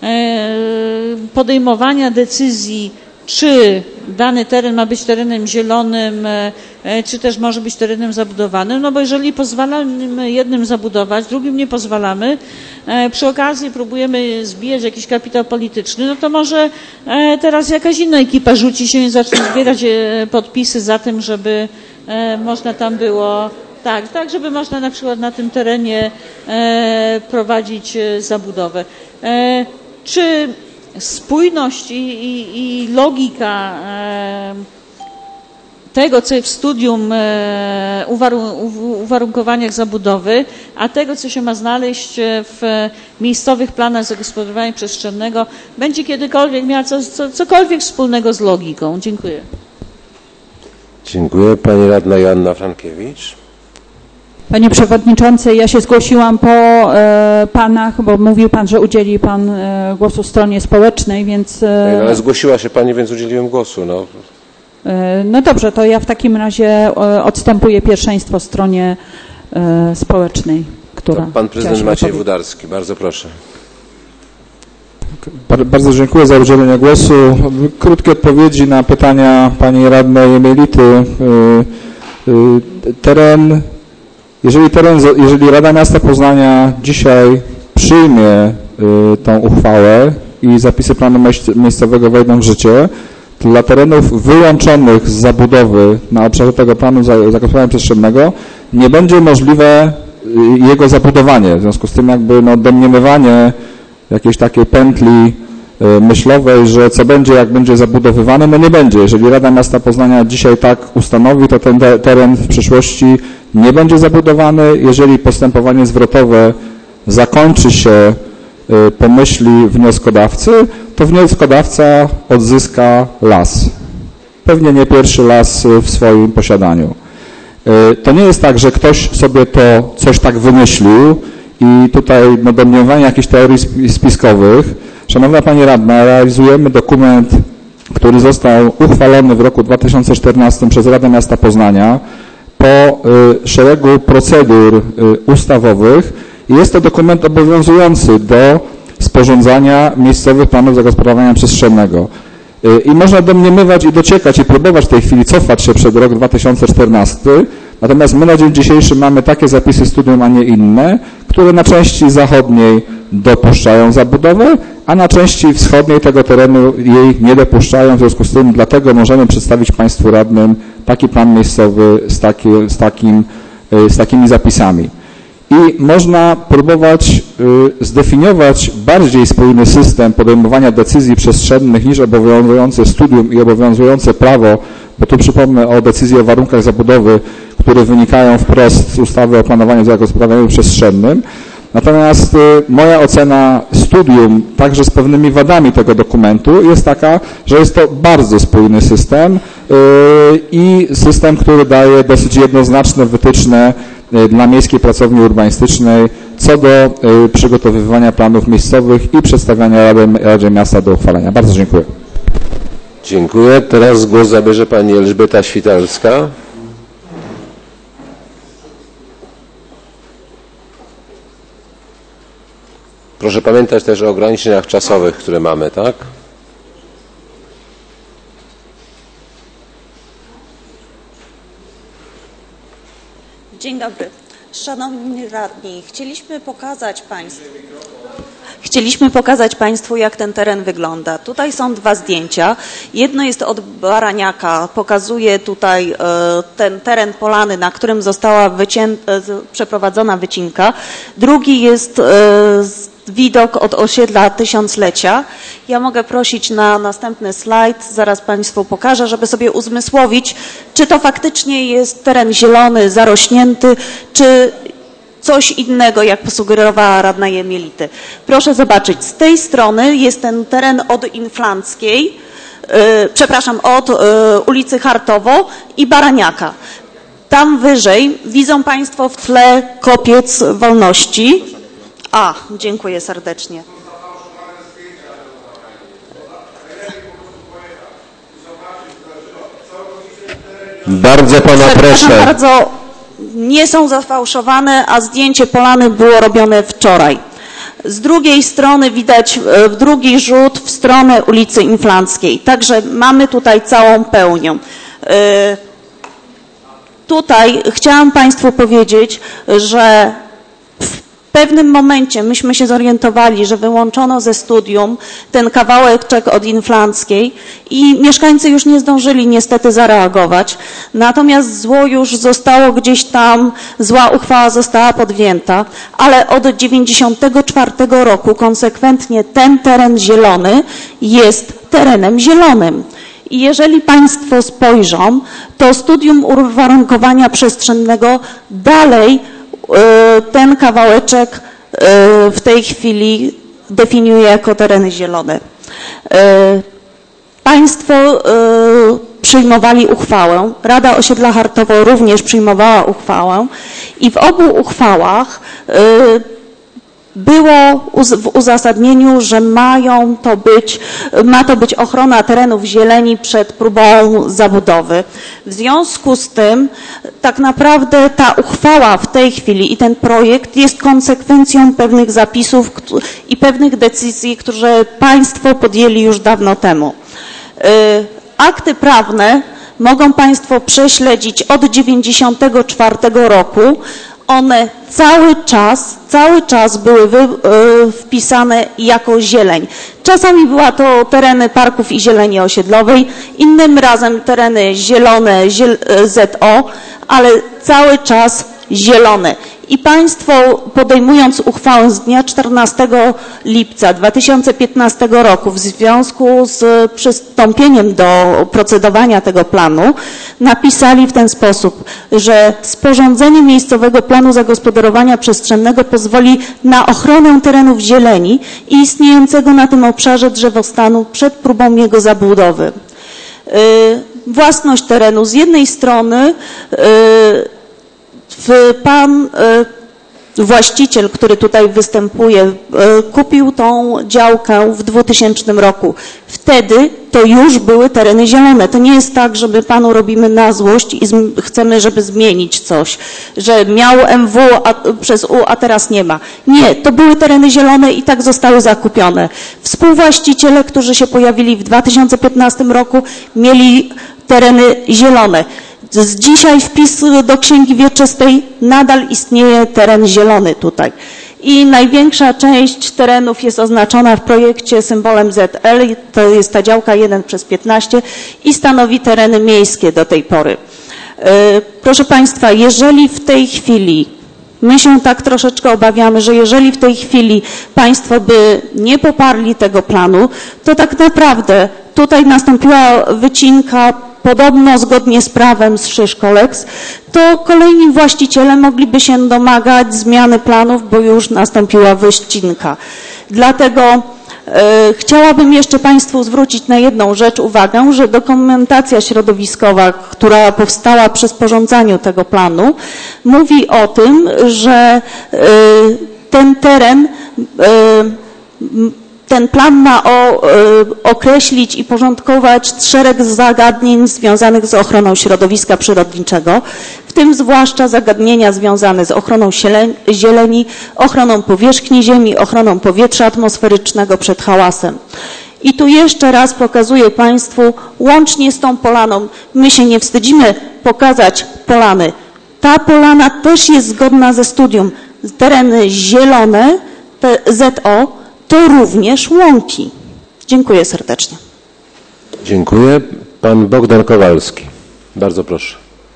podejmowania decyzji, czy dany teren ma być terenem zielonym, czy też może być terenem zabudowanym, no bo jeżeli pozwalamy jednym zabudować, drugim nie pozwalamy, przy okazji próbujemy zbijać jakiś kapitał polityczny, no to może teraz jakaś inna ekipa rzuci się i zacznie zbierać podpisy za tym, żeby można tam było Tak, tak, żeby można na przykład na tym terenie e, prowadzić e, zabudowę. E, czy spójność i, i, i logika e, tego, co jest w studium e, uwarun uwarunkowaniach zabudowy, a tego, co się ma znaleźć w miejscowych planach zagospodarowania przestrzennego, będzie kiedykolwiek miała co, co, cokolwiek wspólnego z logiką? Dziękuję. Dziękuję. Pani radna Joanna Frankiewicz. Panie Przewodniczący, ja się zgłosiłam po e, Panach, bo mówił Pan, że udzieli Pan e, głosu stronie społecznej, więc... E, ale zgłosiła się Pani, więc udzieliłem głosu. No, e, no dobrze, to ja w takim razie e, odstępuję pierwszeństwo stronie e, społecznej, która... To Pan Prezydent Maciej Wudarski, bardzo proszę. Bardzo dziękuję za udzielenie głosu. Krótkie odpowiedzi na pytania Pani Radnej Emility. Teren... Jeżeli, teren, jeżeli Rada Miasta Poznania dzisiaj przyjmie y, tą uchwałę i zapisy planu miejscowego wejdą w życie, to dla terenów wyłączonych z zabudowy na obszarze tego planu zagospodarowania przestrzennego nie będzie możliwe y, jego zabudowanie. W związku z tym jakby no, domniemywanie jakiejś takiej pętli y, myślowej, że co będzie, jak będzie zabudowywane, no nie będzie. Jeżeli Rada Miasta Poznania dzisiaj tak ustanowi, to ten teren w przyszłości nie będzie zabudowany. Jeżeli postępowanie zwrotowe zakończy się po myśli wnioskodawcy, to wnioskodawca odzyska las. Pewnie nie pierwszy las w swoim posiadaniu. To nie jest tak, że ktoś sobie to coś tak wymyślił i tutaj no, domniemywanie jakichś teorii spiskowych. Szanowna Pani Radna, realizujemy dokument, który został uchwalony w roku dwa tysiące czternastym przez Radę Miasta Poznania po y, szeregu procedur y, ustawowych i jest to dokument obowiązujący do sporządzania miejscowych planów zagospodarowania przestrzennego. Y, I można domniemywać i dociekać i próbować w tej chwili cofać się przed rok dwa tysiące czternasty, natomiast my na dzień dzisiejszy mamy takie zapisy studium, a nie inne, które na części zachodniej dopuszczają zabudowę, a na części wschodniej tego terenu jej nie dopuszczają, w związku z tym dlatego możemy przedstawić Państwu radnym taki plan miejscowy z, taki, z, takim, z takimi zapisami. I można próbować y, zdefiniować bardziej spójny system podejmowania decyzji przestrzennych niż obowiązujące studium i obowiązujące prawo, bo tu przypomnę o decyzji o warunkach zabudowy, które wynikają wprost z ustawy o planowaniu zagospodarowaniu przestrzennym. Natomiast y, moja ocena studium, także z pewnymi wadami tego dokumentu, jest taka, że jest to bardzo spójny system y, i system, który daje dosyć jednoznaczne wytyczne y, dla Miejskiej Pracowni Urbanistycznej co do y, przygotowywania planów miejscowych i przedstawiania Radzie, Radzie Miasta do uchwalenia. Bardzo dziękuję. Dziękuję. Teraz głos zabierze Pani Elżbieta Świtalska. Proszę pamiętać też o ograniczeniach czasowych, które mamy, tak? Dzień dobry. Szanowni radni, chcieliśmy pokazać Państwu, Chcieliśmy pokazać Państwu, jak ten teren wygląda. Tutaj są dwa zdjęcia. Jedno jest od Baraniaka, pokazuje tutaj ten teren polany, na którym została wycię... przeprowadzona wycinka. Drugi jest widok od osiedla Tysiąclecia. Ja mogę prosić na następny slajd, zaraz Państwu pokażę, żeby sobie uzmysłowić, czy to faktycznie jest teren zielony, zarośnięty, czy coś innego, jak posugerowała radna Jemielity. Proszę zobaczyć, z tej strony jest ten teren od Inflanckiej, yy, przepraszam, od yy, ulicy Hartowo i Baraniaka. Tam wyżej widzą Państwo w tle kopiec Wolności. A, dziękuję serdecznie. Bardzo Pana Przepraszam proszę. bardzo, nie są zafałszowane, a zdjęcie polany było robione wczoraj. Z drugiej strony widać drugi rzut w stronę ulicy Inflanckiej. Także mamy tutaj całą pełnię. Tutaj chciałam Państwu powiedzieć, że w pewnym momencie myśmy się zorientowali, że wyłączono ze studium ten kawałeczek od Inflanckiej i mieszkańcy już nie zdążyli niestety zareagować. Natomiast zło już zostało gdzieś tam, zła uchwała została podjęta, ale od dziewięćdziesiątego czwartego roku konsekwentnie ten teren zielony jest terenem zielonym. I jeżeli Państwo spojrzą, to studium uwarunkowania przestrzennego dalej ten kawałeczek w tej chwili definiuje jako tereny zielone. Państwo przyjmowali uchwałę, Rada Osiedla Hartowo również przyjmowała uchwałę i w obu uchwałach było w uzasadnieniu, że mają to być, ma to być ochrona terenów zieleni przed próbą zabudowy. W związku z tym tak naprawdę ta uchwała w tej chwili i ten projekt jest konsekwencją pewnych zapisów i pewnych decyzji, które Państwo podjęli już dawno temu. Akty prawne mogą Państwo prześledzić od dziewięćdziesiątego czwartego roku. One cały czas, cały czas były wy, y, wpisane jako zieleń. Czasami była to tereny parków i zieleni osiedlowej, innym razem tereny zielone ziel, Z O, ale cały czas zielone. I Państwo, podejmując uchwałę z dnia czternastego lipca dwa tysiące piętnastego roku w związku z przystąpieniem do procedowania tego planu, napisali w ten sposób, że sporządzenie miejscowego planu zagospodarowania przestrzennego pozwoli na ochronę terenów zieleni i istniejącego na tym obszarze drzewostanu przed próbą jego zabudowy. Yy, własność terenu z jednej strony yy, Pan właściciel, który tutaj występuje, kupił tą działkę w dwutysięcznym roku. Wtedy to już były tereny zielone. To nie jest tak, żeby Panu robimy na złość i chcemy, żeby zmienić coś, że miał M W a, przez U, a teraz nie ma. Nie, to były tereny zielone i tak zostały zakupione. Współwłaściciele, którzy się pojawili w dwa tysiące piętnastym roku, mieli tereny zielone. Z dzisiaj wpis do Księgi Wieczystej nadal istnieje teren zielony tutaj. I największa część terenów jest oznaczona w projekcie symbolem Z L, to jest ta działka jeden przez piętnaście i stanowi tereny miejskie do tej pory. Proszę Państwa, jeżeli w tej chwili, my się tak troszeczkę obawiamy, że jeżeli w tej chwili Państwo by nie poparli tego planu, to tak naprawdę tutaj nastąpiła wycinka podobno zgodnie z prawem z Szyszkoleks, to kolejni właściciele mogliby się domagać zmiany planów, bo już nastąpiła wycinka. Dlatego e, chciałabym jeszcze Państwu zwrócić na jedną rzecz uwagę, że dokumentacja środowiskowa, która powstała przy sporządzaniu tego planu, mówi o tym, że e, ten teren e, Ten plan ma o, y, określić i porządkować szereg zagadnień związanych z ochroną środowiska przyrodniczego, w tym zwłaszcza zagadnienia związane z ochroną zieleni, ochroną powierzchni ziemi, ochroną powietrza atmosferycznego przed hałasem. I tu jeszcze raz pokazuję Państwu, łącznie z tą polaną, my się nie wstydzimy pokazać polany. Ta polana też jest zgodna ze studium. Tereny zielone, te Z O, to również łąki. Dziękuję serdecznie. Dziękuję. Pan Bogdan Kowalski. Bardzo proszę.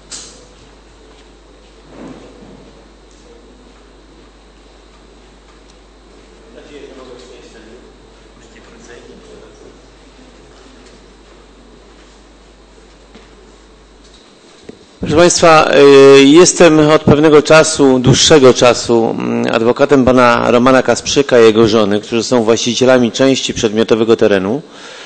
Proszę Państwa, jestem od pewnego czasu, dłuższego czasu adwokatem pana Romana Kasprzyka i jego żony, którzy są właścicielami części przedmiotowego terenu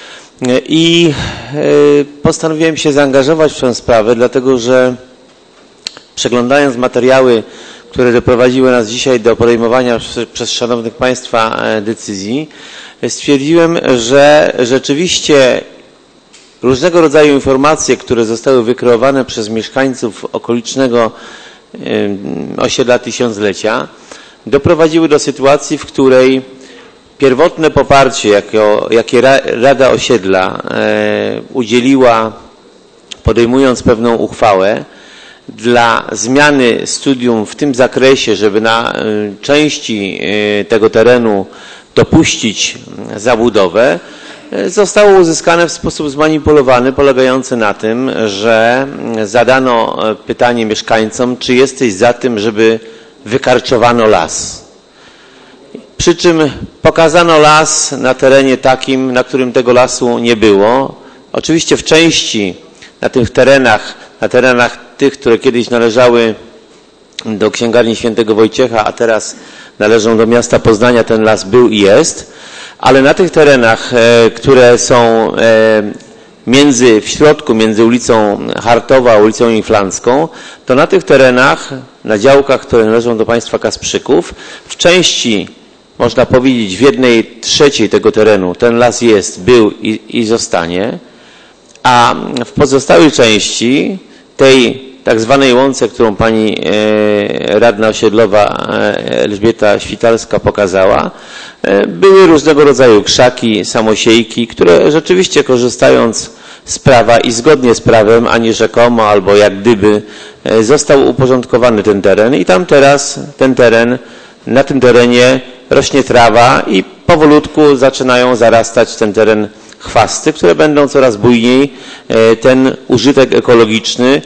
i postanowiłem się zaangażować w tę sprawę, dlatego że przeglądając materiały, które doprowadziły nas dzisiaj do podejmowania przez szanownych Państwa decyzji, stwierdziłem, że rzeczywiście różnego rodzaju informacje, które zostały wykreowane przez mieszkańców okolicznego osiedla Tysiąclecia, doprowadziły do sytuacji, w której pierwotne poparcie, jako, jakie Rada Osiedla udzieliła, podejmując pewną uchwałę dla zmiany studium w tym zakresie, żeby na części tego terenu dopuścić zabudowę, zostało uzyskane w sposób zmanipulowany, polegający na tym, że zadano pytanie mieszkańcom, czy jesteś za tym, żeby wykarczowano las. Przy czym pokazano las na terenie takim, na którym tego lasu nie było. Oczywiście w części na tych terenach, na terenach tych, które kiedyś należały do Księgarni Świętego Wojciecha, a teraz należą do miasta Poznania, ten las był i jest. Ale na tych terenach, które są między, w środku, między ulicą Hartowa a ulicą Inflancką, to na tych terenach, na działkach, które należą do państwa Kasprzyków, w części, można powiedzieć, w jednej trzeciej tego terenu ten las jest, był i, i zostanie, a w pozostałej części tej tak zwanej łące, którą pani e, radna osiedlowa e, Elżbieta Świtalska pokazała, e, były różnego rodzaju krzaki, samosiejki, które rzeczywiście, korzystając z prawa i zgodnie z prawem, a nie rzekomo albo jak gdyby, e, został uporządkowany ten teren i tam teraz ten teren, na tym terenie rośnie trawa i powolutku zaczynają zarastać ten teren chwasty, które będą coraz bujniej e, ten użytek ekologiczny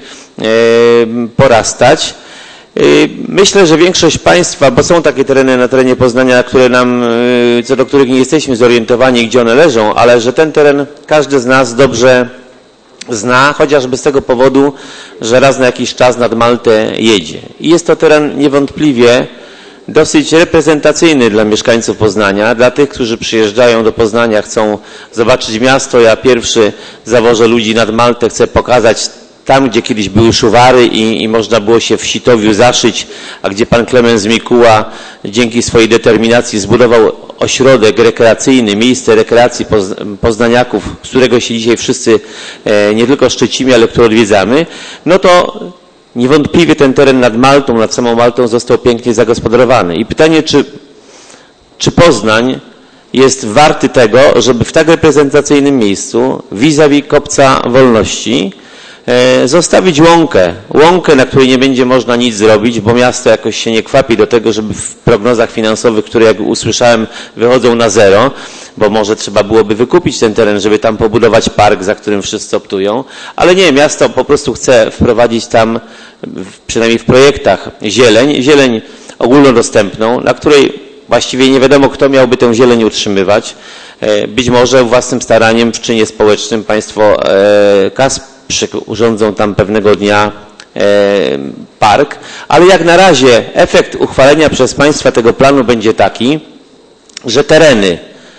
porastać. Myślę, że większość państwa, bo są takie tereny na terenie Poznania, które nam, co do których nie jesteśmy zorientowani, gdzie one leżą, ale że ten teren każdy z nas dobrze zna, chociażby z tego powodu, że raz na jakiś czas nad Maltę jedzie. I jest to teren niewątpliwie dosyć reprezentacyjny dla mieszkańców Poznania, dla tych, którzy przyjeżdżają do Poznania, chcą zobaczyć miasto. Ja pierwszy zawożę ludzi nad Maltę, chcę pokazać tam, gdzie kiedyś były szuwary i, i można było się w Sitowiu zaszyć, a gdzie pan Klemens Mikuła dzięki swojej determinacji zbudował ośrodek rekreacyjny, miejsce rekreacji poznaniaków, z którego się dzisiaj wszyscy e, nie tylko szczycimy, ale które odwiedzamy, no to niewątpliwie ten teren nad Maltą, nad samą Maltą został pięknie zagospodarowany. I pytanie, czy, czy Poznań jest warty tego, żeby w tak reprezentacyjnym miejscu, vis-a-vis Kopca Wolności, zostawić łąkę, łąkę, na której nie będzie można nic zrobić, bo miasto jakoś się nie kwapi do tego, żeby w prognozach finansowych, które jak usłyszałem wychodzą na zero, bo może trzeba byłoby wykupić ten teren, żeby tam pobudować park, za którym wszyscy optują, ale nie, miasto po prostu chce wprowadzić tam, przynajmniej w projektach, zieleń, zieleń ogólnodostępną, na której właściwie nie wiadomo, kto miałby tę zieleń utrzymywać. Być może własnym staraniem w czynie społecznym państwo Kasp urządzą tam pewnego dnia e, park, ale jak na razie efekt uchwalenia przez państwa tego planu będzie taki, że tereny,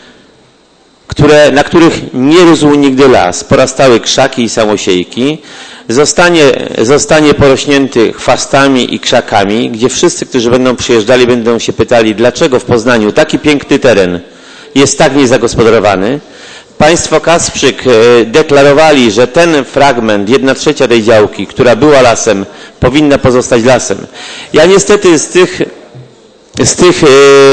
które, na których nie rósł nigdy las, porastały krzaki i samosiejki, zostanie, zostanie porośnięty chwastami i krzakami, gdzie wszyscy, którzy będą przyjeżdżali, będą się pytali, dlaczego w Poznaniu taki piękny teren jest tak niezagospodarowany. Państwo Kasprzyk deklarowali, że ten fragment, jedna trzecia tej działki, która była lasem, powinna pozostać lasem. Ja niestety z tych, z tych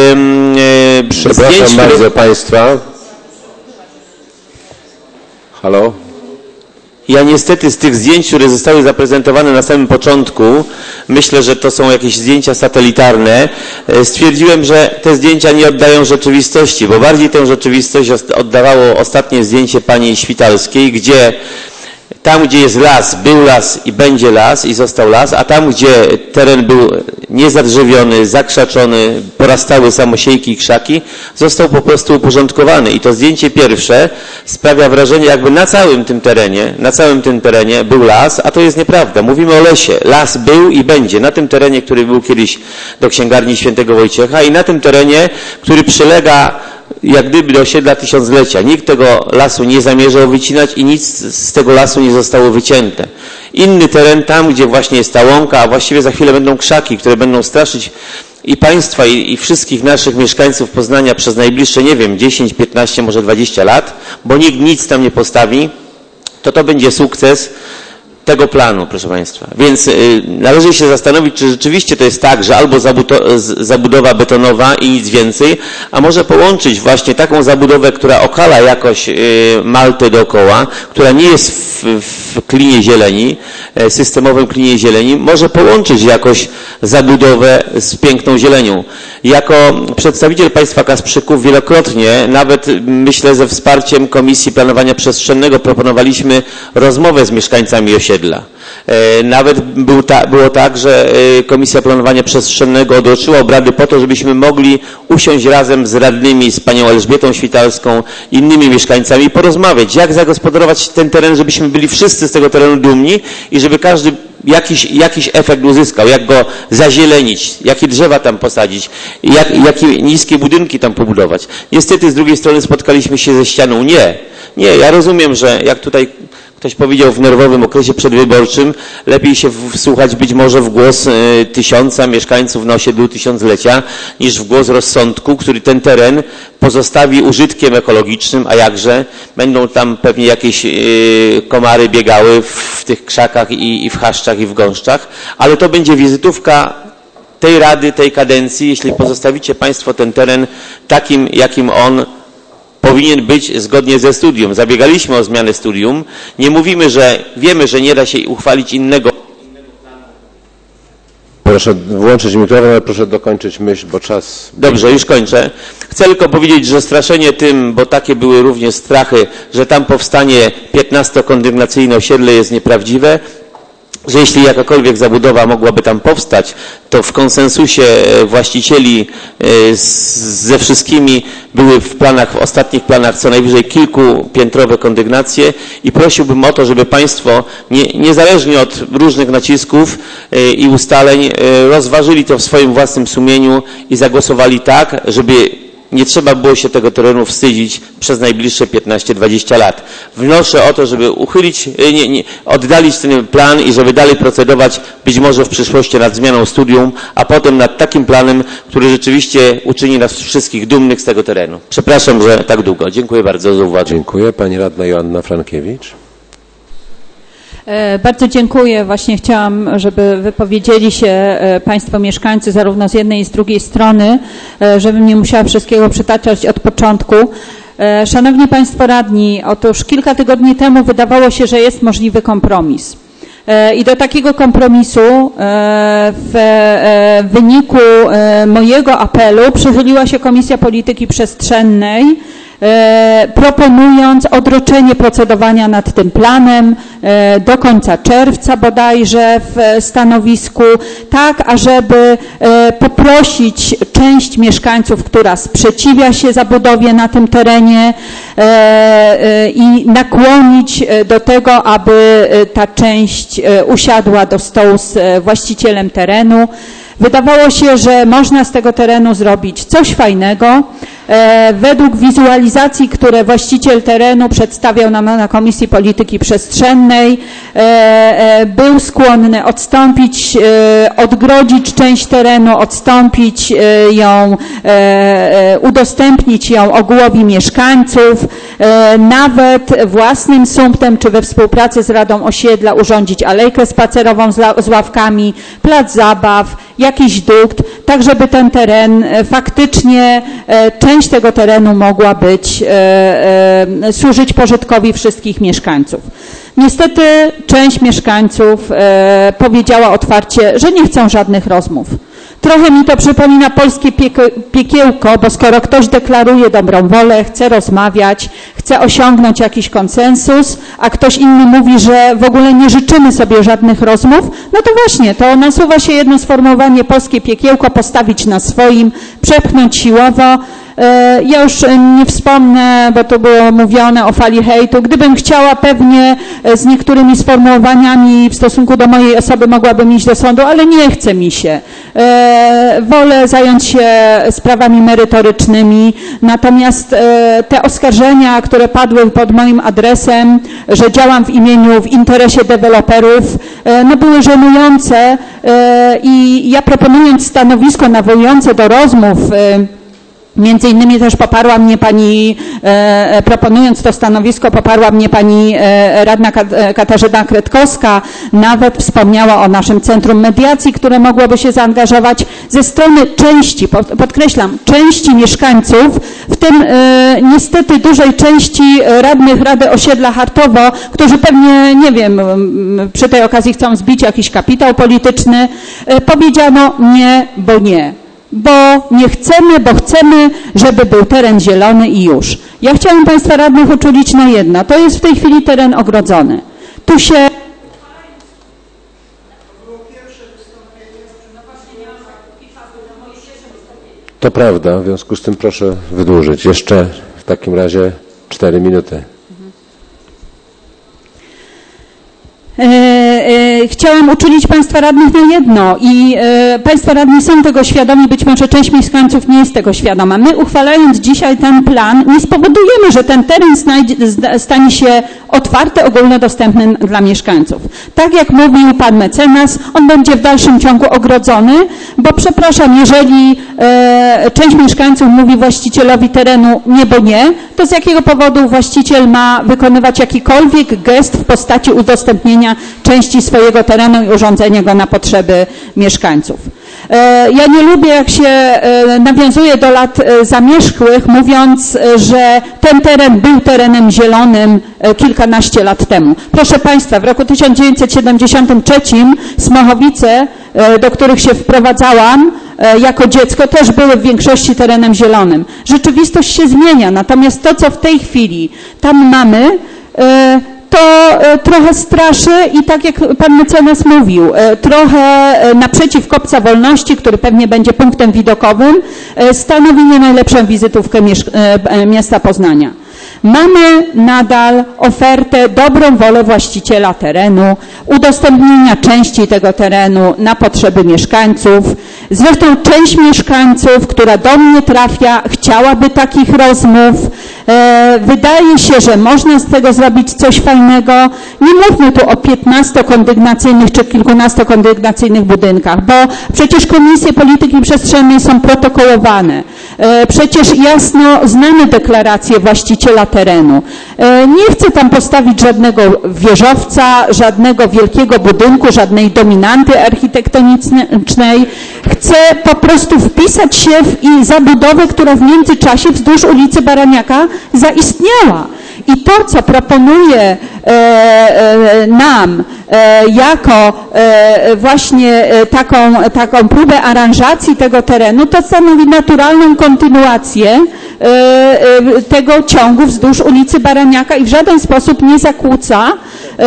yy, Przepraszam zdjęć, bardzo które... Państwa. Halo? Ja niestety z tych zdjęć, które zostały zaprezentowane na samym początku, myślę, że to są jakieś zdjęcia satelitarne, stwierdziłem, że te zdjęcia nie oddają rzeczywistości, bo bardziej tę rzeczywistość oddawało ostatnie zdjęcie pani Świtalskiej, gdzie tam, gdzie jest las, był las i będzie las i został las, a tam, gdzie teren był niezadrzewiony, zakrzaczony, porastały samosiejki i krzaki, został po prostu uporządkowany. I to zdjęcie pierwsze sprawia wrażenie, jakby na całym tym terenie, na całym tym terenie był las, a to jest nieprawda. Mówimy o lesie. Las był i będzie na tym terenie, który był kiedyś do księgarni Świętego Wojciecha i na tym terenie, który przylega jak gdyby do osiedla tysiąclecia. Nikt tego lasu nie zamierzał wycinać i nic z tego lasu nie zostało wycięte. Inny teren tam, gdzie właśnie jest ta łąka, a właściwie za chwilę będą krzaki, które będą straszyć i państwa, i, i wszystkich naszych mieszkańców Poznania przez najbliższe, nie wiem, dziesięć, piętnaście, może dwadzieścia lat, bo nikt nic tam nie postawi, to to będzie sukces tego planu, proszę Państwa. Więc y, należy się zastanowić, czy rzeczywiście to jest tak, że albo zabudowa betonowa i nic więcej, a może połączyć właśnie taką zabudowę, która okala jakoś y, Maltę dookoła, która nie jest w, w klinie zieleni, y, systemowym klinie zieleni, może połączyć jakoś zabudowę z piękną zielenią. Jako przedstawiciel państwa Kasprzyków wielokrotnie, nawet myślę ze wsparciem Komisji Planowania Przestrzennego, proponowaliśmy rozmowę z mieszkańcami osiedla. Nawet był ta, było tak, że Komisja Planowania Przestrzennego odroczyła obrady po to, żebyśmy mogli usiąść razem z radnymi, z panią Elżbietą Świtalską, innymi mieszkańcami i porozmawiać, jak zagospodarować ten teren, żebyśmy byli wszyscy z tego terenu dumni i żeby każdy jakiś, jakiś efekt uzyskał, jak go zazielenić, jakie drzewa tam posadzić, jak, jakie niskie budynki tam pobudować. Niestety z drugiej strony spotkaliśmy się ze ścianą. Nie, nie, ja rozumiem, że jak tutaj ktoś powiedział w nerwowym okresie przedwyborczym, lepiej się wsłuchać być może w głos y, tysiąca mieszkańców na osiedlu tysiąclecia, niż w głos rozsądku, który ten teren pozostawi użytkiem ekologicznym, a jakże będą tam pewnie jakieś y, komary biegały w, w tych krzakach i, i w chaszczach i w gąszczach, ale to będzie wizytówka tej Rady, tej kadencji, jeśli pozostawicie Państwo ten teren takim, jakim on powinien być zgodnie ze studium. Zabiegaliśmy o zmianę studium. Nie mówimy, że wiemy, że nie da się uchwalić innego. Proszę włączyć mikrofon, ale proszę dokończyć myśl, bo czas... Dobrze, już kończę. Chcę tylko powiedzieć, że straszenie tym, bo takie były również strachy, że tam powstanie piętnastokondygnacyjne osiedle jest nieprawdziwe, że jeśli jakakolwiek zabudowa mogłaby tam powstać, to w konsensusie właścicieli ze wszystkimi były w planach, w ostatnich planach co najwyżej kilkupiętrowe kondygnacje i prosiłbym o to, żeby Państwo nie, niezależnie od różnych nacisków i ustaleń rozważyli to w swoim własnym sumieniu i zagłosowali tak, żeby nie trzeba było się tego terenu wstydzić przez najbliższe piętnaście dwadzieścia lat. Wnoszę o to, żeby uchylić, nie, nie, oddalić ten plan i żeby dalej procedować być może w przyszłości nad zmianą studium, a potem nad takim planem, który rzeczywiście uczyni nas wszystkich dumnych z tego terenu. Przepraszam, że tak długo. Dziękuję bardzo za uwagę. Dziękuję. Pani radna Joanna Frankiewicz. Bardzo dziękuję. Właśnie chciałam, żeby wypowiedzieli się Państwo mieszkańcy zarówno z jednej i z drugiej strony, żebym nie musiała wszystkiego przytaczać od początku. Szanowni Państwo radni, otóż kilka tygodni temu wydawało się, że jest możliwy kompromis. I do takiego kompromisu w wyniku mojego apelu przychyliła się Komisja Polityki Przestrzennej, proponując odroczenie procedowania nad tym planem do końca czerwca bodajże w stanowisku, tak ażeby poprosić część mieszkańców, która sprzeciwia się zabudowie na tym terenie i nakłonić do tego, aby ta część usiadła do stołu z właścicielem terenu. Wydawało się, że można z tego terenu zrobić coś fajnego. Według wizualizacji, które właściciel terenu przedstawiał nam na Komisji Polityki Przestrzennej, był skłonny odstąpić, odgrodzić część terenu, odstąpić ją, udostępnić ją ogółowi mieszkańców, nawet własnym sumptem czy we współpracy z Radą Osiedla urządzić alejkę spacerową z ławkami, plac zabaw, jakiś dukt, tak żeby ten teren faktycznie, część tego terenu mogła być, służyć pożytkowi wszystkich mieszkańców. Niestety część mieszkańców e, powiedziała otwarcie, że nie chcą żadnych rozmów. Trochę mi to przypomina polskie piekiełko, bo skoro ktoś deklaruje dobrą wolę, chce rozmawiać, chce osiągnąć jakiś konsensus, a ktoś inny mówi, że w ogóle nie życzymy sobie żadnych rozmów, no to właśnie, to nasuwa się jedno sformułowanie polskie piekiełko, postawić na swoim, przepchnąć siłowo. Ja już nie wspomnę, bo to było mówione o fali hejtu. Gdybym chciała, pewnie z niektórymi sformułowaniami w stosunku do mojej osoby mogłabym iść do sądu, ale nie chce mi się. Wolę zająć się sprawami merytorycznymi, natomiast te oskarżenia, które padły pod moim adresem, że działam w imieniu, w interesie deweloperów, no były żenujące i ja proponując stanowisko nawołujące do rozmów, między innymi też poparła mnie pani, e, proponując to stanowisko, poparła mnie pani e, radna Katarzyna Kretkowska, nawet wspomniała o naszym Centrum Mediacji, które mogłoby się zaangażować ze strony części, podkreślam, części mieszkańców, w tym e, niestety dużej części radnych Rady Osiedla Hartowo, którzy pewnie, nie wiem, przy tej okazji chcą zbić jakiś kapitał polityczny, e, powiedziano nie, bo nie. Bo nie chcemy, bo chcemy, żeby był teren zielony i już. Ja chciałam Państwa radnych uczulić na jedno. To jest w tej chwili teren ogrodzony. Tu się... To prawda, w związku z tym proszę wydłużyć. Jeszcze w takim razie cztery minuty. Chciałam uczulić Państwa radnych na jedno i e, Państwo radni są tego świadomi, być może część mieszkańców nie jest tego świadoma. My uchwalając dzisiaj ten plan nie spowodujemy, że ten teren znajdzie, stanie się otwarty, ogólnodostępny dla mieszkańców. Tak jak mówił Pan mecenas, on będzie w dalszym ciągu ogrodzony, bo przepraszam, jeżeli e, część mieszkańców mówi właścicielowi terenu nie, bo nie, to z jakiego powodu właściciel ma wykonywać jakikolwiek gest w postaci udostępnienia części swojego terenu i urządzenia go na potrzeby mieszkańców. Ja nie lubię, jak się nawiązuje do lat zamierzchłych, mówiąc, że ten teren był terenem zielonym kilkanaście lat temu. Proszę Państwa, w roku tysiąc dziewięćset siedemdziesiątym trzecim Smochowice, do których się wprowadzałam jako dziecko, też były w większości terenem zielonym. Rzeczywistość się zmienia, natomiast to, co w tej chwili tam mamy, to trochę straszy i tak jak Pan mecenas mówił, trochę naprzeciw Kopca Wolności, który pewnie będzie punktem widokowym, stanowi nie najlepszą wizytówkę miasta Poznania. Mamy nadal ofertę, dobrą wolę właściciela terenu, udostępnienia części tego terenu na potrzeby mieszkańców. Zresztą część mieszkańców, która do mnie trafia, chciałaby takich rozmów. E, wydaje się, że można z tego zrobić coś fajnego. Nie mówmy tu o piętnastokondygnacyjnych czy kilkunastokondygnacyjnych budynkach, bo przecież Komisje Polityki Przestrzennej są protokołowane. E, przecież jasno znamy deklarację właściciela terenu. E, nie chcę tam postawić żadnego wieżowca, żadnego wielkiego budynku, żadnej dominanty architektonicznej. Chcę po prostu wpisać się w zabudowę, która w międzyczasie wzdłuż ulicy Baraniaka zaistniała. I to, co proponuje e, e, nam e, jako e, właśnie e, taką, taką próbę aranżacji tego terenu, to stanowi naturalną kontynuację e, e, tego ciągu wzdłuż ulicy Baraniaka i w żaden sposób nie zakłóca, e,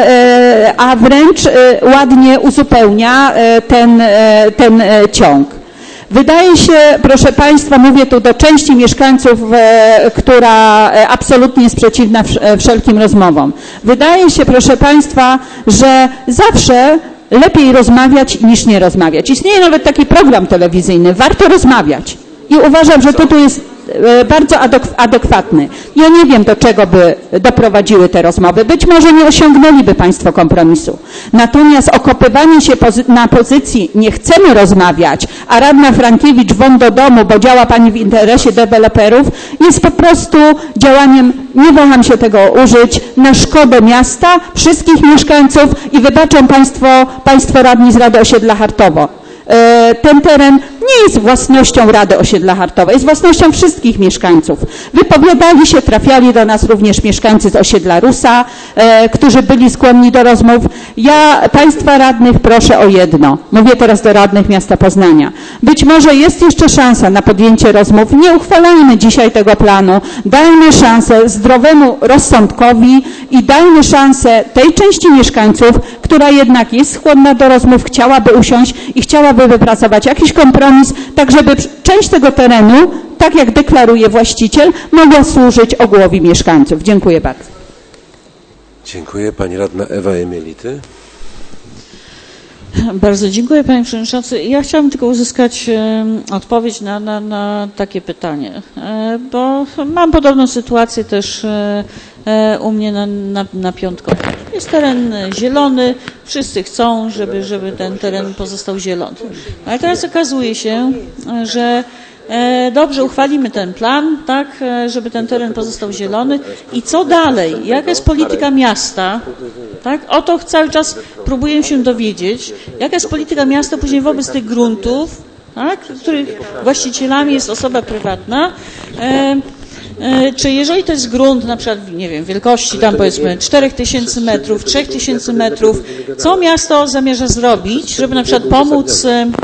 e, a wręcz e, ładnie uzupełnia e, ten, e, ten e, ciąg. Wydaje się, proszę Państwa, mówię tu do części mieszkańców, e, która absolutnie jest przeciwna wszelkim rozmowom. Wydaje się, proszę Państwa, że zawsze lepiej rozmawiać niż nie rozmawiać. Istnieje nawet taki program telewizyjny, warto rozmawiać. I uważam, że tytuł jest bardzo adekwatny. Ja nie wiem, do czego by doprowadziły te rozmowy. Być może nie osiągnęliby Państwo kompromisu. Natomiast okopywanie się pozy- na pozycji nie chcemy rozmawiać, a radna Frankiewicz won do domu, bo działa Pani w interesie deweloperów, jest po prostu działaniem, nie waham się tego użyć, na szkodę miasta, wszystkich mieszkańców i wybaczą Państwo, Państwo radni z Rady Osiedla Hartowo. ten teren nie jest własnością Rady Osiedla Hartowa, jest własnością wszystkich mieszkańców. Wypowiadali się, trafiali do nas również mieszkańcy z osiedla Rusa, którzy byli skłonni do rozmów. Ja Państwa radnych proszę o jedno, mówię teraz do radnych miasta Poznania. Być może jest jeszcze szansa na podjęcie rozmów, nie uchwalajmy dzisiaj tego planu, dajmy szansę zdrowemu rozsądkowi i dajmy szansę tej części mieszkańców, która jednak jest skłonna do rozmów, chciałaby usiąść i chciałaby wypracować jakiś kompromis, tak żeby część tego terenu, tak jak deklaruje właściciel, mogła służyć ogółowi mieszkańców. Dziękuję bardzo. Dziękuję. Pani radna Ewa Emility. Bardzo dziękuję Panie Przewodniczący. Ja chciałabym tylko uzyskać e, odpowiedź na, na, na takie pytanie, e, bo mam podobną sytuację też e, e, u mnie na, na, na Piątkowie. Jest teren zielony, wszyscy chcą, żeby, żeby ten teren pozostał zielony. Ale teraz okazuje się, że E, dobrze, uchwalimy ten plan, tak, e, żeby ten teren pozostał zielony. I co dalej? Jaka jest polityka miasta? Tak? O to cały czas próbuję się dowiedzieć. Jaka jest polityka miasta później wobec tych gruntów, tak, których właścicielami jest osoba prywatna? E, e, czy jeżeli to jest grunt na przykład, nie wiem, wielkości tam powiedzmy czterech tysięcy metrów, trzech tysięcy metrów, co miasto zamierza zrobić, żeby na przykład pomóc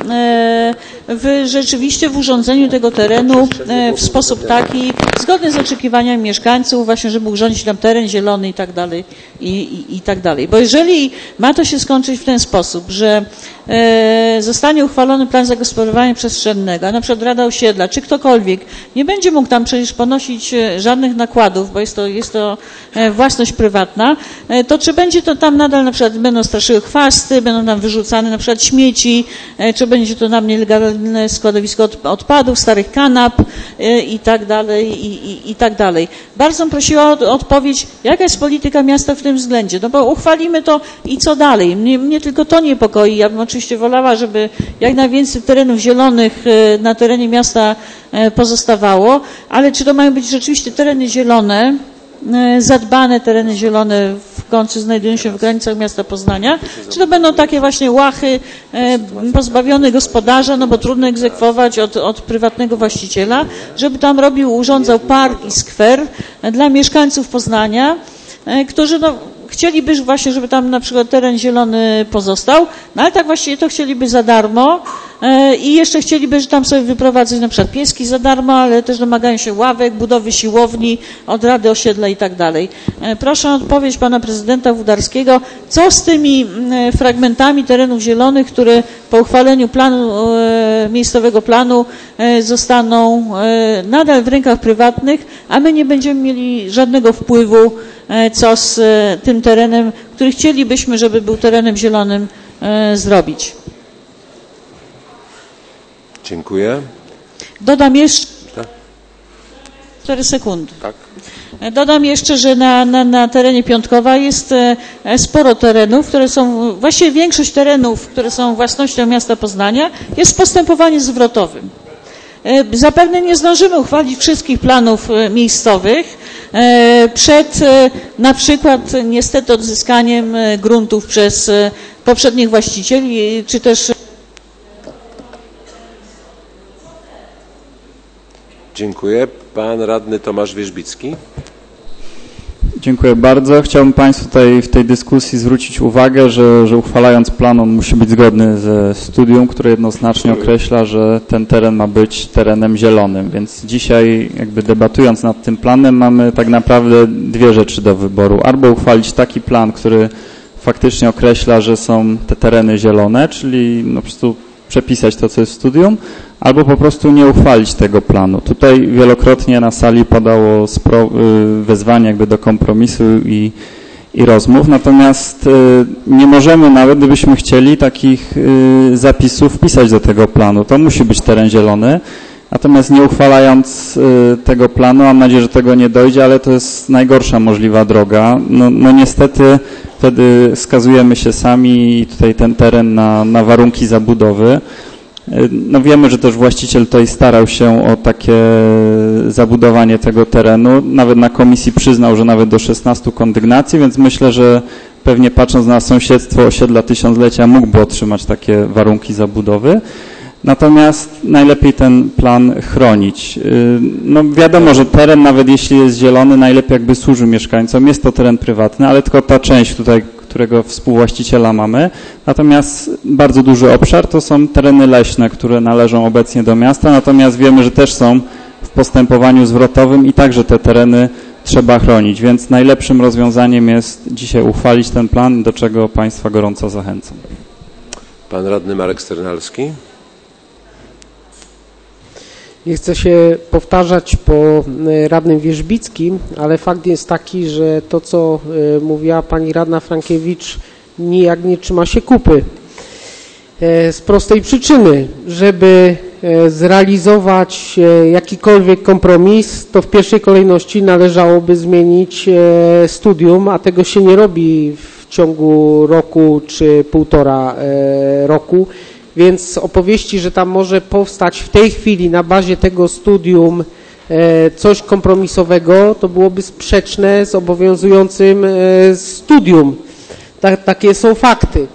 e, w, rzeczywiście w urządzeniu tego terenu w sposób taki, zgodny z oczekiwaniami mieszkańców, właśnie, żeby urządzić tam teren zielony i tak dalej, i, i, i tak dalej. Bo jeżeli ma to się skończyć w ten sposób, że e, zostanie uchwalony plan zagospodarowania przestrzennego, a na przykład Rada Osiedla, czy ktokolwiek nie będzie mógł tam przecież ponosić żadnych nakładów, bo jest to, jest to własność prywatna, e, to czy będzie to tam nadal na przykład będą straszyły chwasty, będą tam wyrzucane na przykład śmieci, e, czy będzie to tam nielegalne składowisko odpadów, starych kanap e, i tak dalej, i, i, i tak dalej. Bardzo bym prosiła o odpowiedź, jaka jest polityka miasta w tym względzie, no bo uchwalimy to i co dalej? Mnie, mnie tylko to niepokoi. Ja bym oczywiście wolała, żeby jak najwięcej terenów zielonych e, na terenie miasta e, pozostawało, ale czy to mają być rzeczywiście tereny zielone, zadbane tereny zielone w końcu znajdują się w granicach miasta Poznania, czy to będą takie właśnie łachy pozbawione gospodarza, no bo trudno egzekwować od, od prywatnego właściciela, żeby tam robił, urządzał park i skwer dla mieszkańców Poznania, którzy no, chcieliby właśnie, żeby tam na przykład teren zielony pozostał, no ale tak właściwie to chcieliby za darmo i jeszcze chcieliby, że tam sobie wyprowadzać na przykład pieski za darmo, ale też domagają się ławek, budowy siłowni od Rady Osiedla i tak dalej. Proszę o odpowiedź pana prezydenta Wódarskiego, co z tymi fragmentami terenów zielonych, które po uchwaleniu planu, miejscowego planu zostaną nadal w rękach prywatnych, a my nie będziemy mieli żadnego wpływu, co z tym terenem, który chcielibyśmy, żeby był terenem zielonym, zrobić. Dziękuję. Dodam jeszcze... cztery sekundy. Tak. Dodam jeszcze, że na, na, na terenie Piątkowa jest sporo terenów, które są, właściwie większość terenów, które są własnością miasta Poznania, jest w postępowaniu zwrotowym. Zapewne nie zdążymy uchwalić wszystkich planów miejscowych przed na przykład niestety odzyskaniem gruntów przez poprzednich właścicieli, czy też... Dziękuję. Pan radny Tomasz Wierzbicki. Dziękuję bardzo. Chciałbym Państwu tutaj w tej dyskusji zwrócić uwagę, że, że uchwalając plan, on musi być zgodny ze studium, które jednoznacznie określa, że ten teren ma być terenem zielonym. Więc dzisiaj jakby debatując nad tym planem mamy tak naprawdę dwie rzeczy do wyboru. Albo uchwalić taki plan, który faktycznie określa, że są te tereny zielone, czyli no po prostu przepisać to, co jest w studium, albo po prostu nie uchwalić tego planu. Tutaj wielokrotnie na sali padało wezwanie jakby do kompromisu i, i rozmów, natomiast nie możemy nawet, gdybyśmy chcieli, takich zapisów wpisać do tego planu. To musi być teren zielony, natomiast nie uchwalając tego planu, mam nadzieję, że tego nie dojdzie, ale to jest najgorsza możliwa droga. No, no niestety wtedy skazujemy się sami i tutaj ten teren na, na warunki zabudowy. No wiemy, że też właściciel tutaj starał się o takie zabudowanie tego terenu. Nawet na komisji przyznał, że nawet do szesnastu kondygnacji, więc myślę, że pewnie patrząc na sąsiedztwo osiedla Tysiąclecia mógłby otrzymać takie warunki zabudowy. Natomiast najlepiej ten plan chronić. No wiadomo, że teren, nawet jeśli jest zielony, najlepiej jakby służył mieszkańcom. Jest to teren prywatny, ale tylko ta część tutaj, którego współwłaściciela mamy. Natomiast bardzo duży obszar to są tereny leśne, które należą obecnie do miasta, natomiast wiemy, że też są w postępowaniu zwrotowym i także te tereny trzeba chronić, więc najlepszym rozwiązaniem jest dzisiaj uchwalić ten plan, do czego Państwa gorąco zachęcam. Pan radny Marek Sternalski. Nie chcę się powtarzać po radnym Wierzbickim, ale fakt jest taki, że to, co mówiła pani radna Frankiewicz, nijak nie trzyma się kupy. Z prostej przyczyny, żeby zrealizować jakikolwiek kompromis, to w pierwszej kolejności należałoby zmienić studium, a tego się nie robi w ciągu roku czy półtora roku. Więc opowieści, że tam może powstać w tej chwili na bazie tego studium coś kompromisowego, to byłoby sprzeczne z obowiązującym studium. Tak, takie są fakty.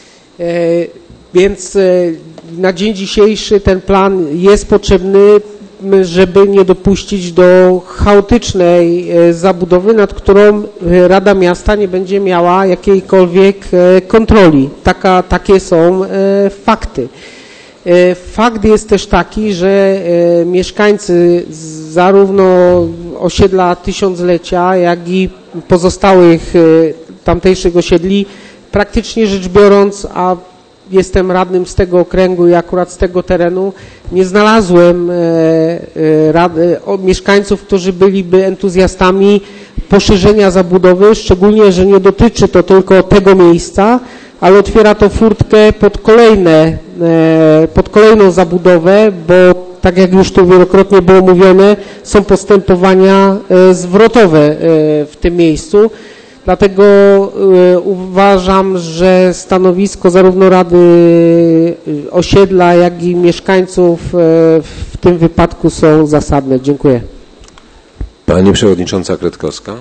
Więc na dzień dzisiejszy ten plan jest potrzebny, żeby nie dopuścić do chaotycznej zabudowy, nad którą Rada Miasta nie będzie miała jakiejkolwiek kontroli. Taka, takie są fakty. Fakt jest też taki, że mieszkańcy zarówno osiedla Tysiąclecia, jak i pozostałych tamtejszych osiedli, praktycznie rzecz biorąc, a jestem radnym z tego okręgu i akurat z tego terenu, nie znalazłem rad, mieszkańców, którzy byliby entuzjastami poszerzenia zabudowy, szczególnie, że nie dotyczy to tylko tego miejsca, ale otwiera to furtkę pod kolejne, pod kolejną zabudowę, bo tak jak już tu wielokrotnie było mówione, są postępowania zwrotowe w tym miejscu. Dlatego uważam, że stanowisko zarówno Rady Osiedla, jak i mieszkańców w tym wypadku są zasadne. Dziękuję. Pani Przewodnicząca Kretkowska.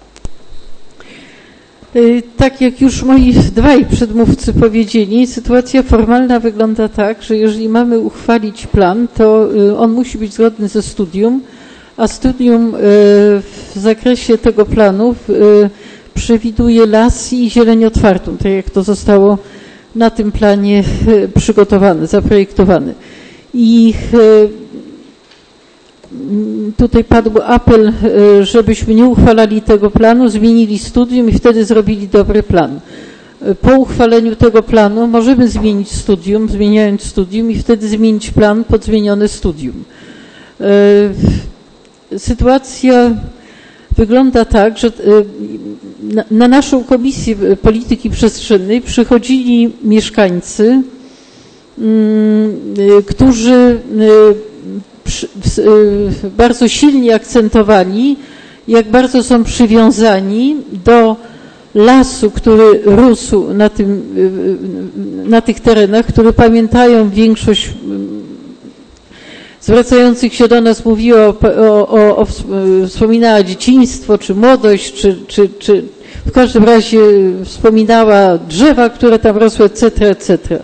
Tak jak już moi dwaj przedmówcy powiedzieli, sytuacja formalna wygląda tak, że jeżeli mamy uchwalić plan, to on musi być zgodny ze studium, a studium w zakresie tego planu przewiduje las i zieleń otwartą, tak jak to zostało na tym planie przygotowane, zaprojektowane. I tutaj padł apel, żebyśmy nie uchwalali tego planu, zmienili studium i wtedy zrobili dobry plan. Po uchwaleniu tego planu możemy zmienić studium, zmieniając studium i wtedy zmienić plan pod zmienione studium. Sytuacja wygląda tak, że na naszą Komisję Polityki Przestrzennej przychodzili mieszkańcy, którzy bardzo silnie akcentowali, jak bardzo są przywiązani do lasu, który rósł na, tym, na tych terenach, które pamiętają większość zwracających się do nas mówiła, o, o, o, o, wspominała dzieciństwo, czy młodość, czy, czy, czy w każdym razie wspominała drzewa, które tam rosły, et cetera, et cetera.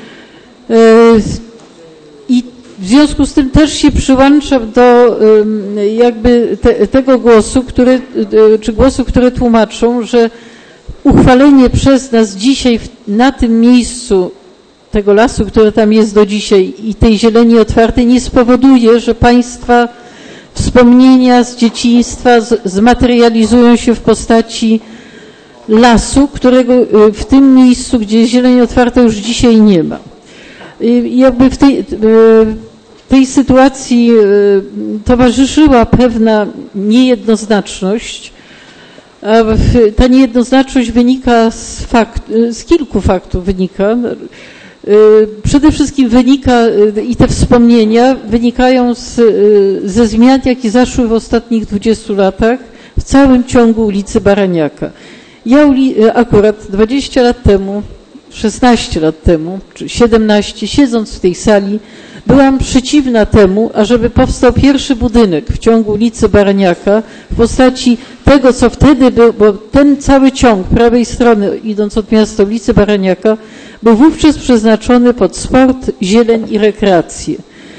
I w związku z tym też się przyłączam do jakby te, tego głosu, które, czy głosu, które tłumaczą, że uchwalenie przez nas dzisiaj na tym miejscu tego lasu, który tam jest do dzisiaj i tej zieleni otwartej nie spowoduje, że Państwa wspomnienia z dzieciństwa zmaterializują się w postaci lasu, którego w tym miejscu, gdzie zieleń otwarta już dzisiaj nie ma. I jakby w tej, tej sytuacji towarzyszyła pewna niejednoznaczność. Ta niejednoznaczność wynika z, fakt, z kilku faktów wynika. Przede wszystkim wynika i te wspomnienia wynikają z, ze zmian, jakie zaszły w ostatnich dwudziestu latach w całym ciągu ulicy Baraniaka. Ja uli, akurat dwadzieścia lat temu, szesnaście lat temu, czy siedemnaście, siedząc w tej sali, byłam przeciwna temu, ażeby powstał pierwszy budynek w ciągu ulicy Baraniaka w postaci tego, co wtedy był, bo ten cały ciąg prawej strony, idąc od miasta ulicy Baraniaka, był wówczas przeznaczony pod sport, zieleń i rekreację.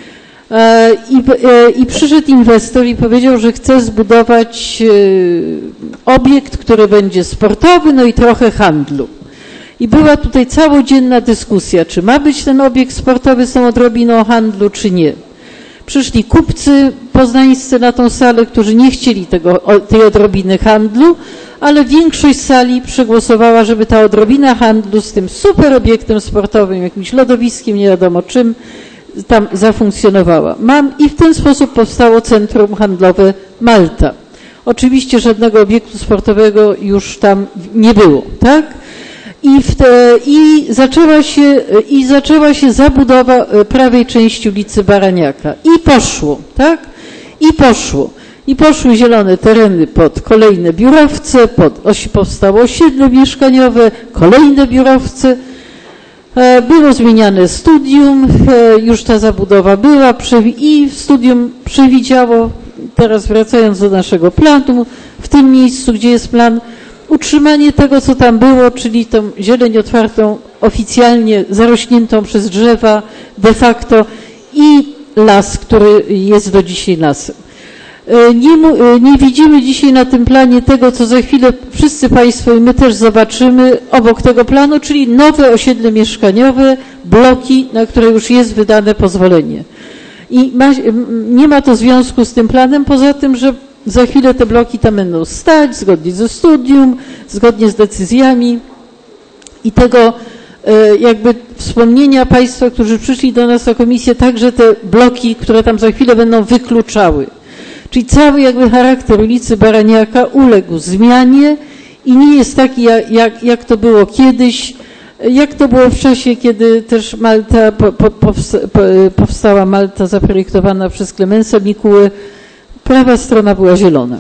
I, I przyszedł inwestor i powiedział, że chce zbudować obiekt, który będzie sportowy, no i trochę handlu. I była tutaj całodzienna dyskusja, czy ma być ten obiekt sportowy z tą odrobiną handlu, czy nie. Przyszli kupcy poznańscy na tą salę, którzy nie chcieli tego, tej odrobiny handlu, ale większość sali przegłosowała, żeby ta odrobina handlu z tym super obiektem sportowym, jakimś lodowiskiem, nie wiadomo czym, tam zafunkcjonowała. Mam i w ten sposób powstało Centrum Handlowe Malta. Oczywiście żadnego obiektu sportowego już tam nie było, tak? I, w te, i, zaczęła się, I zaczęła się zabudowa prawej części ulicy Baraniaka. I poszło, tak? I poszło. I poszły zielone tereny pod kolejne biurowce, pod osi powstało osiedle mieszkaniowe, kolejne biurowce. Było zmieniane studium, już ta zabudowa była i studium przewidziało, teraz wracając do naszego planu, w tym miejscu, gdzie jest plan, utrzymanie tego, co tam było, czyli tą zieleń otwartą, oficjalnie zarośniętą przez drzewa de facto i las, który jest do dzisiaj lasem. Nie, nie widzimy dzisiaj na tym planie tego, co za chwilę wszyscy Państwo i my też zobaczymy obok tego planu, czyli nowe osiedle mieszkaniowe, bloki, na które już jest wydane pozwolenie. I ma, nie ma to związku z tym planem, poza tym, że za chwilę te bloki tam będą stać, zgodnie ze studium, zgodnie z decyzjami i tego jakby wspomnienia Państwa, którzy przyszli do nas na komisję, także te bloki, które tam za chwilę będą wykluczały. Czyli cały jakby charakter ulicy Baraniaka uległ zmianie i nie jest taki, jak, jak, jak to było kiedyś, jak to było w czasie, kiedy też Malta, po, po, powstała Malta zaprojektowana przez Klemensa Mikułę, prawa strona była zielona.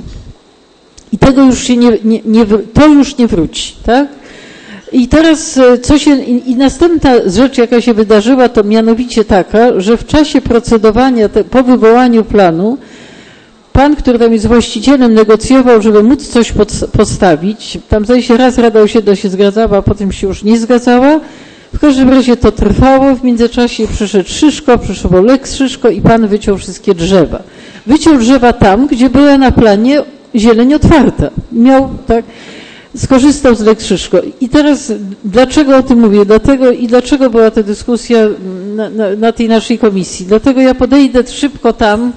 I tego już się nie, nie, nie, to już nie wróci, tak? I teraz co się, i, i następna rzecz, jaka się wydarzyła, to mianowicie taka, że w czasie procedowania te, po wywołaniu planu pan, który tam jest właścicielem, negocjował, żeby móc coś pod, postawić. Tam zdaje się raz Rada Osiedla się zgadzała, a potem się już nie zgadzała. W każdym razie to trwało. W międzyczasie przyszedł Szyszko, przyszło Lex Szyszko i pan wyciął wszystkie drzewa. Wyciął drzewa tam, gdzie była na planie zieleń otwarta. Miał, tak, skorzystał z Lex Szyszko. I teraz dlaczego o tym mówię? Dlatego i dlaczego była ta dyskusja na, na, na tej naszej komisji? Dlatego ja podejdę szybko tam.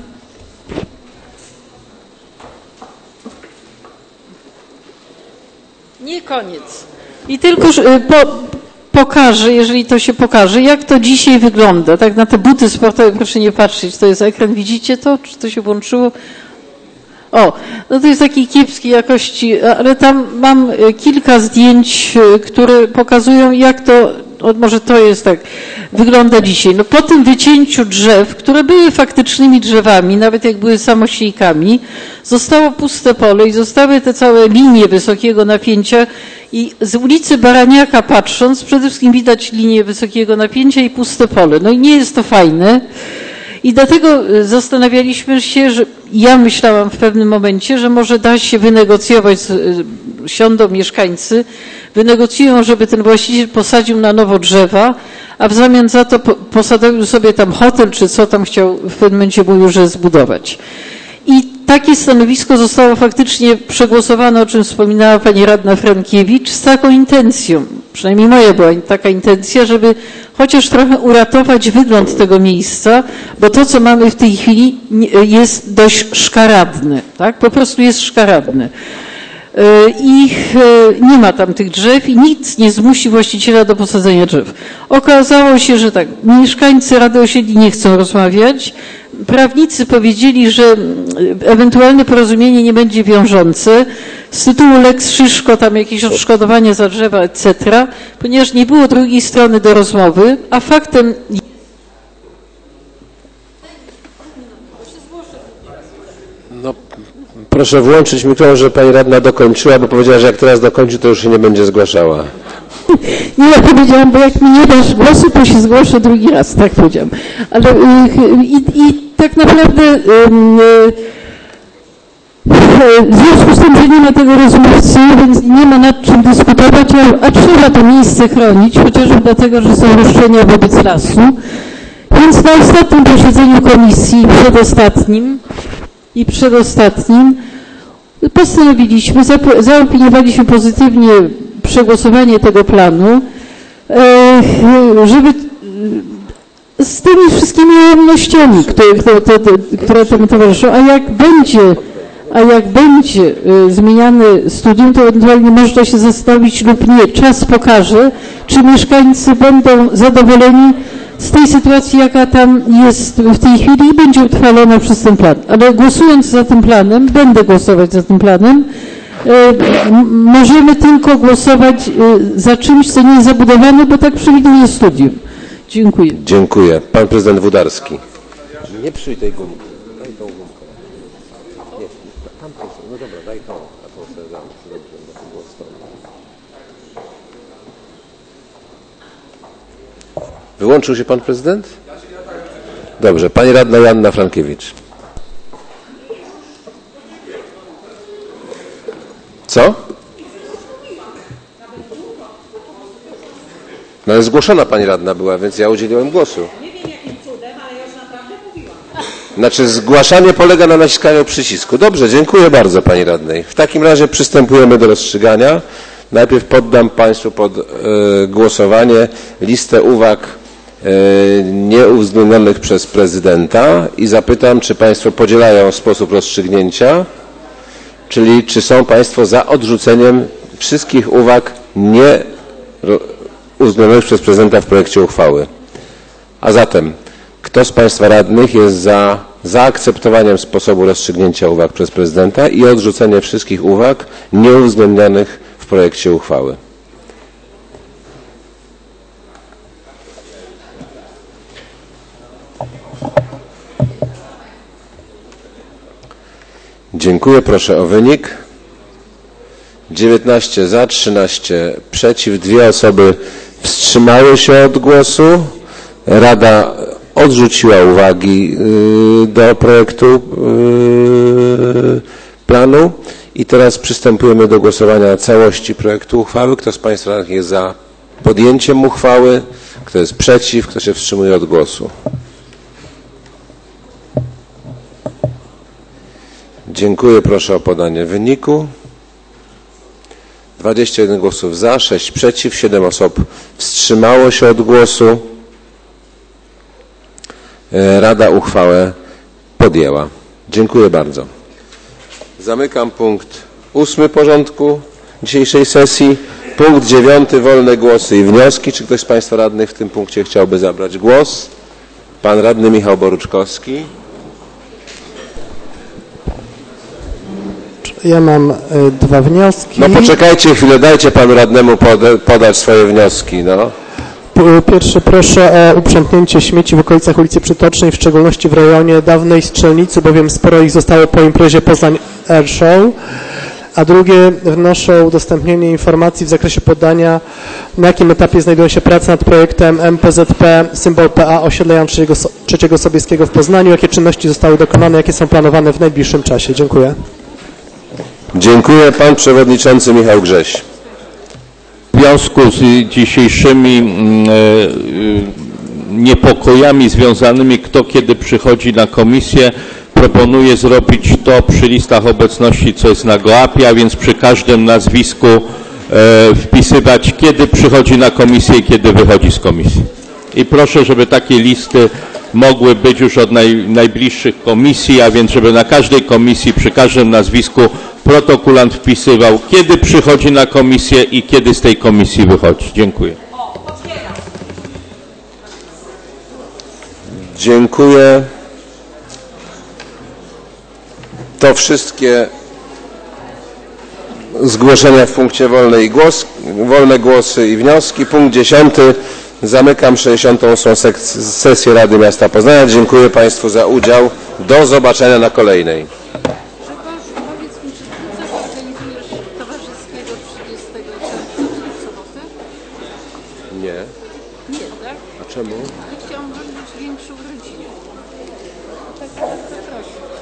Nie koniec. I tylko po, pokażę, jeżeli to się pokaże, jak to dzisiaj wygląda. Tak na te buty sportowe proszę nie patrzeć. To jest ekran, widzicie to? Czy to się włączyło? O, no to jest takiej kiepskiej jakości, ale tam mam kilka zdjęć, które pokazują, jak to, może to jest tak, wygląda dzisiaj. No po tym wycięciu drzew, które były faktycznymi drzewami, nawet jak były samosiejkami, zostało puste pole i zostały te całe linie wysokiego napięcia i z ulicy Baraniaka patrząc, przede wszystkim widać linię wysokiego napięcia i puste pole. No i nie jest to fajne. I dlatego zastanawialiśmy się, że ja myślałam w pewnym momencie, że może da się wynegocjować, siądą mieszkańcy, wynegocjują, żeby ten właściciel posadził na nowo drzewa, a w zamian za to posadowił sobie tam hotel, czy co tam chciał, w pewnym momencie mówił, że zbudować. I takie stanowisko zostało faktycznie przegłosowane, o czym wspominała pani radna Frankiewicz, z taką intencją, przynajmniej moja była taka intencja, żeby chociaż trochę uratować wygląd tego miejsca, bo to, co mamy w tej chwili, jest dość szkaradne, tak? Po prostu jest szkaradne. I nie ma tam tych drzew i nic nie zmusi właściciela do posadzenia drzew. Okazało się, że tak, mieszkańcy Rady Osiedli nie chcą rozmawiać. Prawnicy powiedzieli, że ewentualne porozumienie nie będzie wiążące. Z tytułu Lex Szyszko, tam jakieś odszkodowanie za drzewa, et cetera, ponieważ nie było drugiej strony do rozmowy, a faktem... No, proszę włączyć mikrofon, że pani radna dokończyła, bo powiedziała, że jak teraz dokończy, to już się nie będzie zgłaszała. Nie, ja powiedziałam, bo jak mi nie dasz głosu, to się zgłoszę drugi raz, tak powiedziałam. Ale y, i, i tak naprawdę y, w związku z tym, że nie ma tego rozmówcy, więc nie ma nad czym dyskutować, a, a trzeba to miejsce chronić, chociażby dlatego, że są roszczenia wobec lasu. Więc na ostatnim posiedzeniu komisji, przedostatnim i przedostatnim, postanowiliśmy, zaopiniowaliśmy pozytywnie przegłosowanie tego planu, żeby z tymi wszystkimi ułomnościami, które, które, które temu towarzyszą, a jak będzie, a jak będzie zmieniane studium, to ewentualnie można się zastanowić lub nie. Czas pokaże, czy mieszkańcy będą zadowoleni z tej sytuacji, jaka tam jest w tej chwili i będzie utrwalona przez ten plan. Ale głosując za tym planem, będę głosować za tym planem, możemy tylko głosować za czymś, co nie jest zabudowane, bo tak przewiduje studium. Dziękuję. Dziękuję. Pan prezydent Wódarski. Nie psuj tej gumki. Daj tą gumkę. Nie, tam proszę. No dobra, daj tą, a tą sobie dam. Dobrze, na głos stoi. Wyłączył się pan prezydent? Dobrze. Pani radna Joanna Frankiewicz. Co? No ale zgłoszona pani radna była, więc ja udzieliłem głosu. Nie wiem jakim cudem, ale ja już naprawdę mówiłam. Znaczy zgłaszanie polega na naciskaniu przycisku. Dobrze, dziękuję bardzo pani radnej. W takim razie przystępujemy do rozstrzygania. Najpierw poddam państwu pod y, głosowanie listę uwag y, nieuwzględnionych przez prezydenta i zapytam, czy państwo podzielają sposób rozstrzygnięcia. Czyli czy są państwo za odrzuceniem wszystkich uwag nie uwzględnionych przez prezydenta w projekcie uchwały. A zatem, kto z państwa radnych jest za zaakceptowaniem sposobu rozstrzygnięcia uwag przez prezydenta i odrzucenie wszystkich uwag nie uwzględnionych w projekcie uchwały? Dziękuję. Proszę o wynik. dziewiętnaście za, trzynaście przeciw, dwie osoby wstrzymały się od głosu. Rada odrzuciła uwagi do projektu planu i teraz przystępujemy do głosowania całości projektu uchwały. Kto z państwa jest za podjęciem uchwały? Kto jest przeciw? Kto się wstrzymuje od głosu? Dziękuję. Proszę o podanie wyniku. dwadzieścia jeden głosów za, sześć przeciw, siedem osób wstrzymało się od głosu. Rada uchwałę podjęła. Dziękuję bardzo. Zamykam punkt ósmy porządku dzisiejszej sesji. Punkt dziewiąty, wolne głosy i wnioski. Czy ktoś z państwa radnych w tym punkcie chciałby zabrać głos? Pan radny Michał Boruczkowski. Ja mam y, dwa wnioski. No poczekajcie chwilę, dajcie panu radnemu poda podać swoje wnioski. No. Pierwsze, proszę o uprzątnięcie śmieci w okolicach ulicy Przytocznej, w szczególności w rejonie dawnej strzelnicy, bowiem sporo ich zostało po imprezie Poznań Air Show. A drugie, wnoszę o udostępnienie informacji w zakresie podania, na jakim etapie znajdują się prace nad projektem M P Z P symbol P A osiedla Jan trzeciego Sobieskiego w Poznaniu. Jakie czynności zostały dokonane, jakie są planowane w najbliższym czasie? Dziękuję. Dziękuję. Pan przewodniczący Michał Grześ. W związku z dzisiejszymi niepokojami związanymi, kto kiedy przychodzi na komisję, proponuję zrobić to przy listach obecności, co jest na goapie, a więc przy każdym nazwisku wpisywać, kiedy przychodzi na komisję i kiedy wychodzi z komisji. I proszę, żeby takie listy mogły być już od naj, najbliższych komisji, a więc żeby na każdej komisji, przy każdym nazwisku protokulant wpisywał, kiedy przychodzi na komisję i kiedy z tej komisji wychodzi. Dziękuję. Dziękuję. To wszystkie zgłoszenia w punkcie wolne, i głos, wolne głosy i wnioski. Punkt dziesiąty. Zamykam sześćdziesiątą ósmą sesję Rady Miasta Poznania. Dziękuję państwu za udział. Do zobaczenia na kolejnej. Powiedz mi, czy ty coś organizujesz towarzyskiego trzydziestego czerwca w sobotę? Nie. Nie, tak? A czemu? Ja chciałam być większą rodzinę. Tak, tak, tak.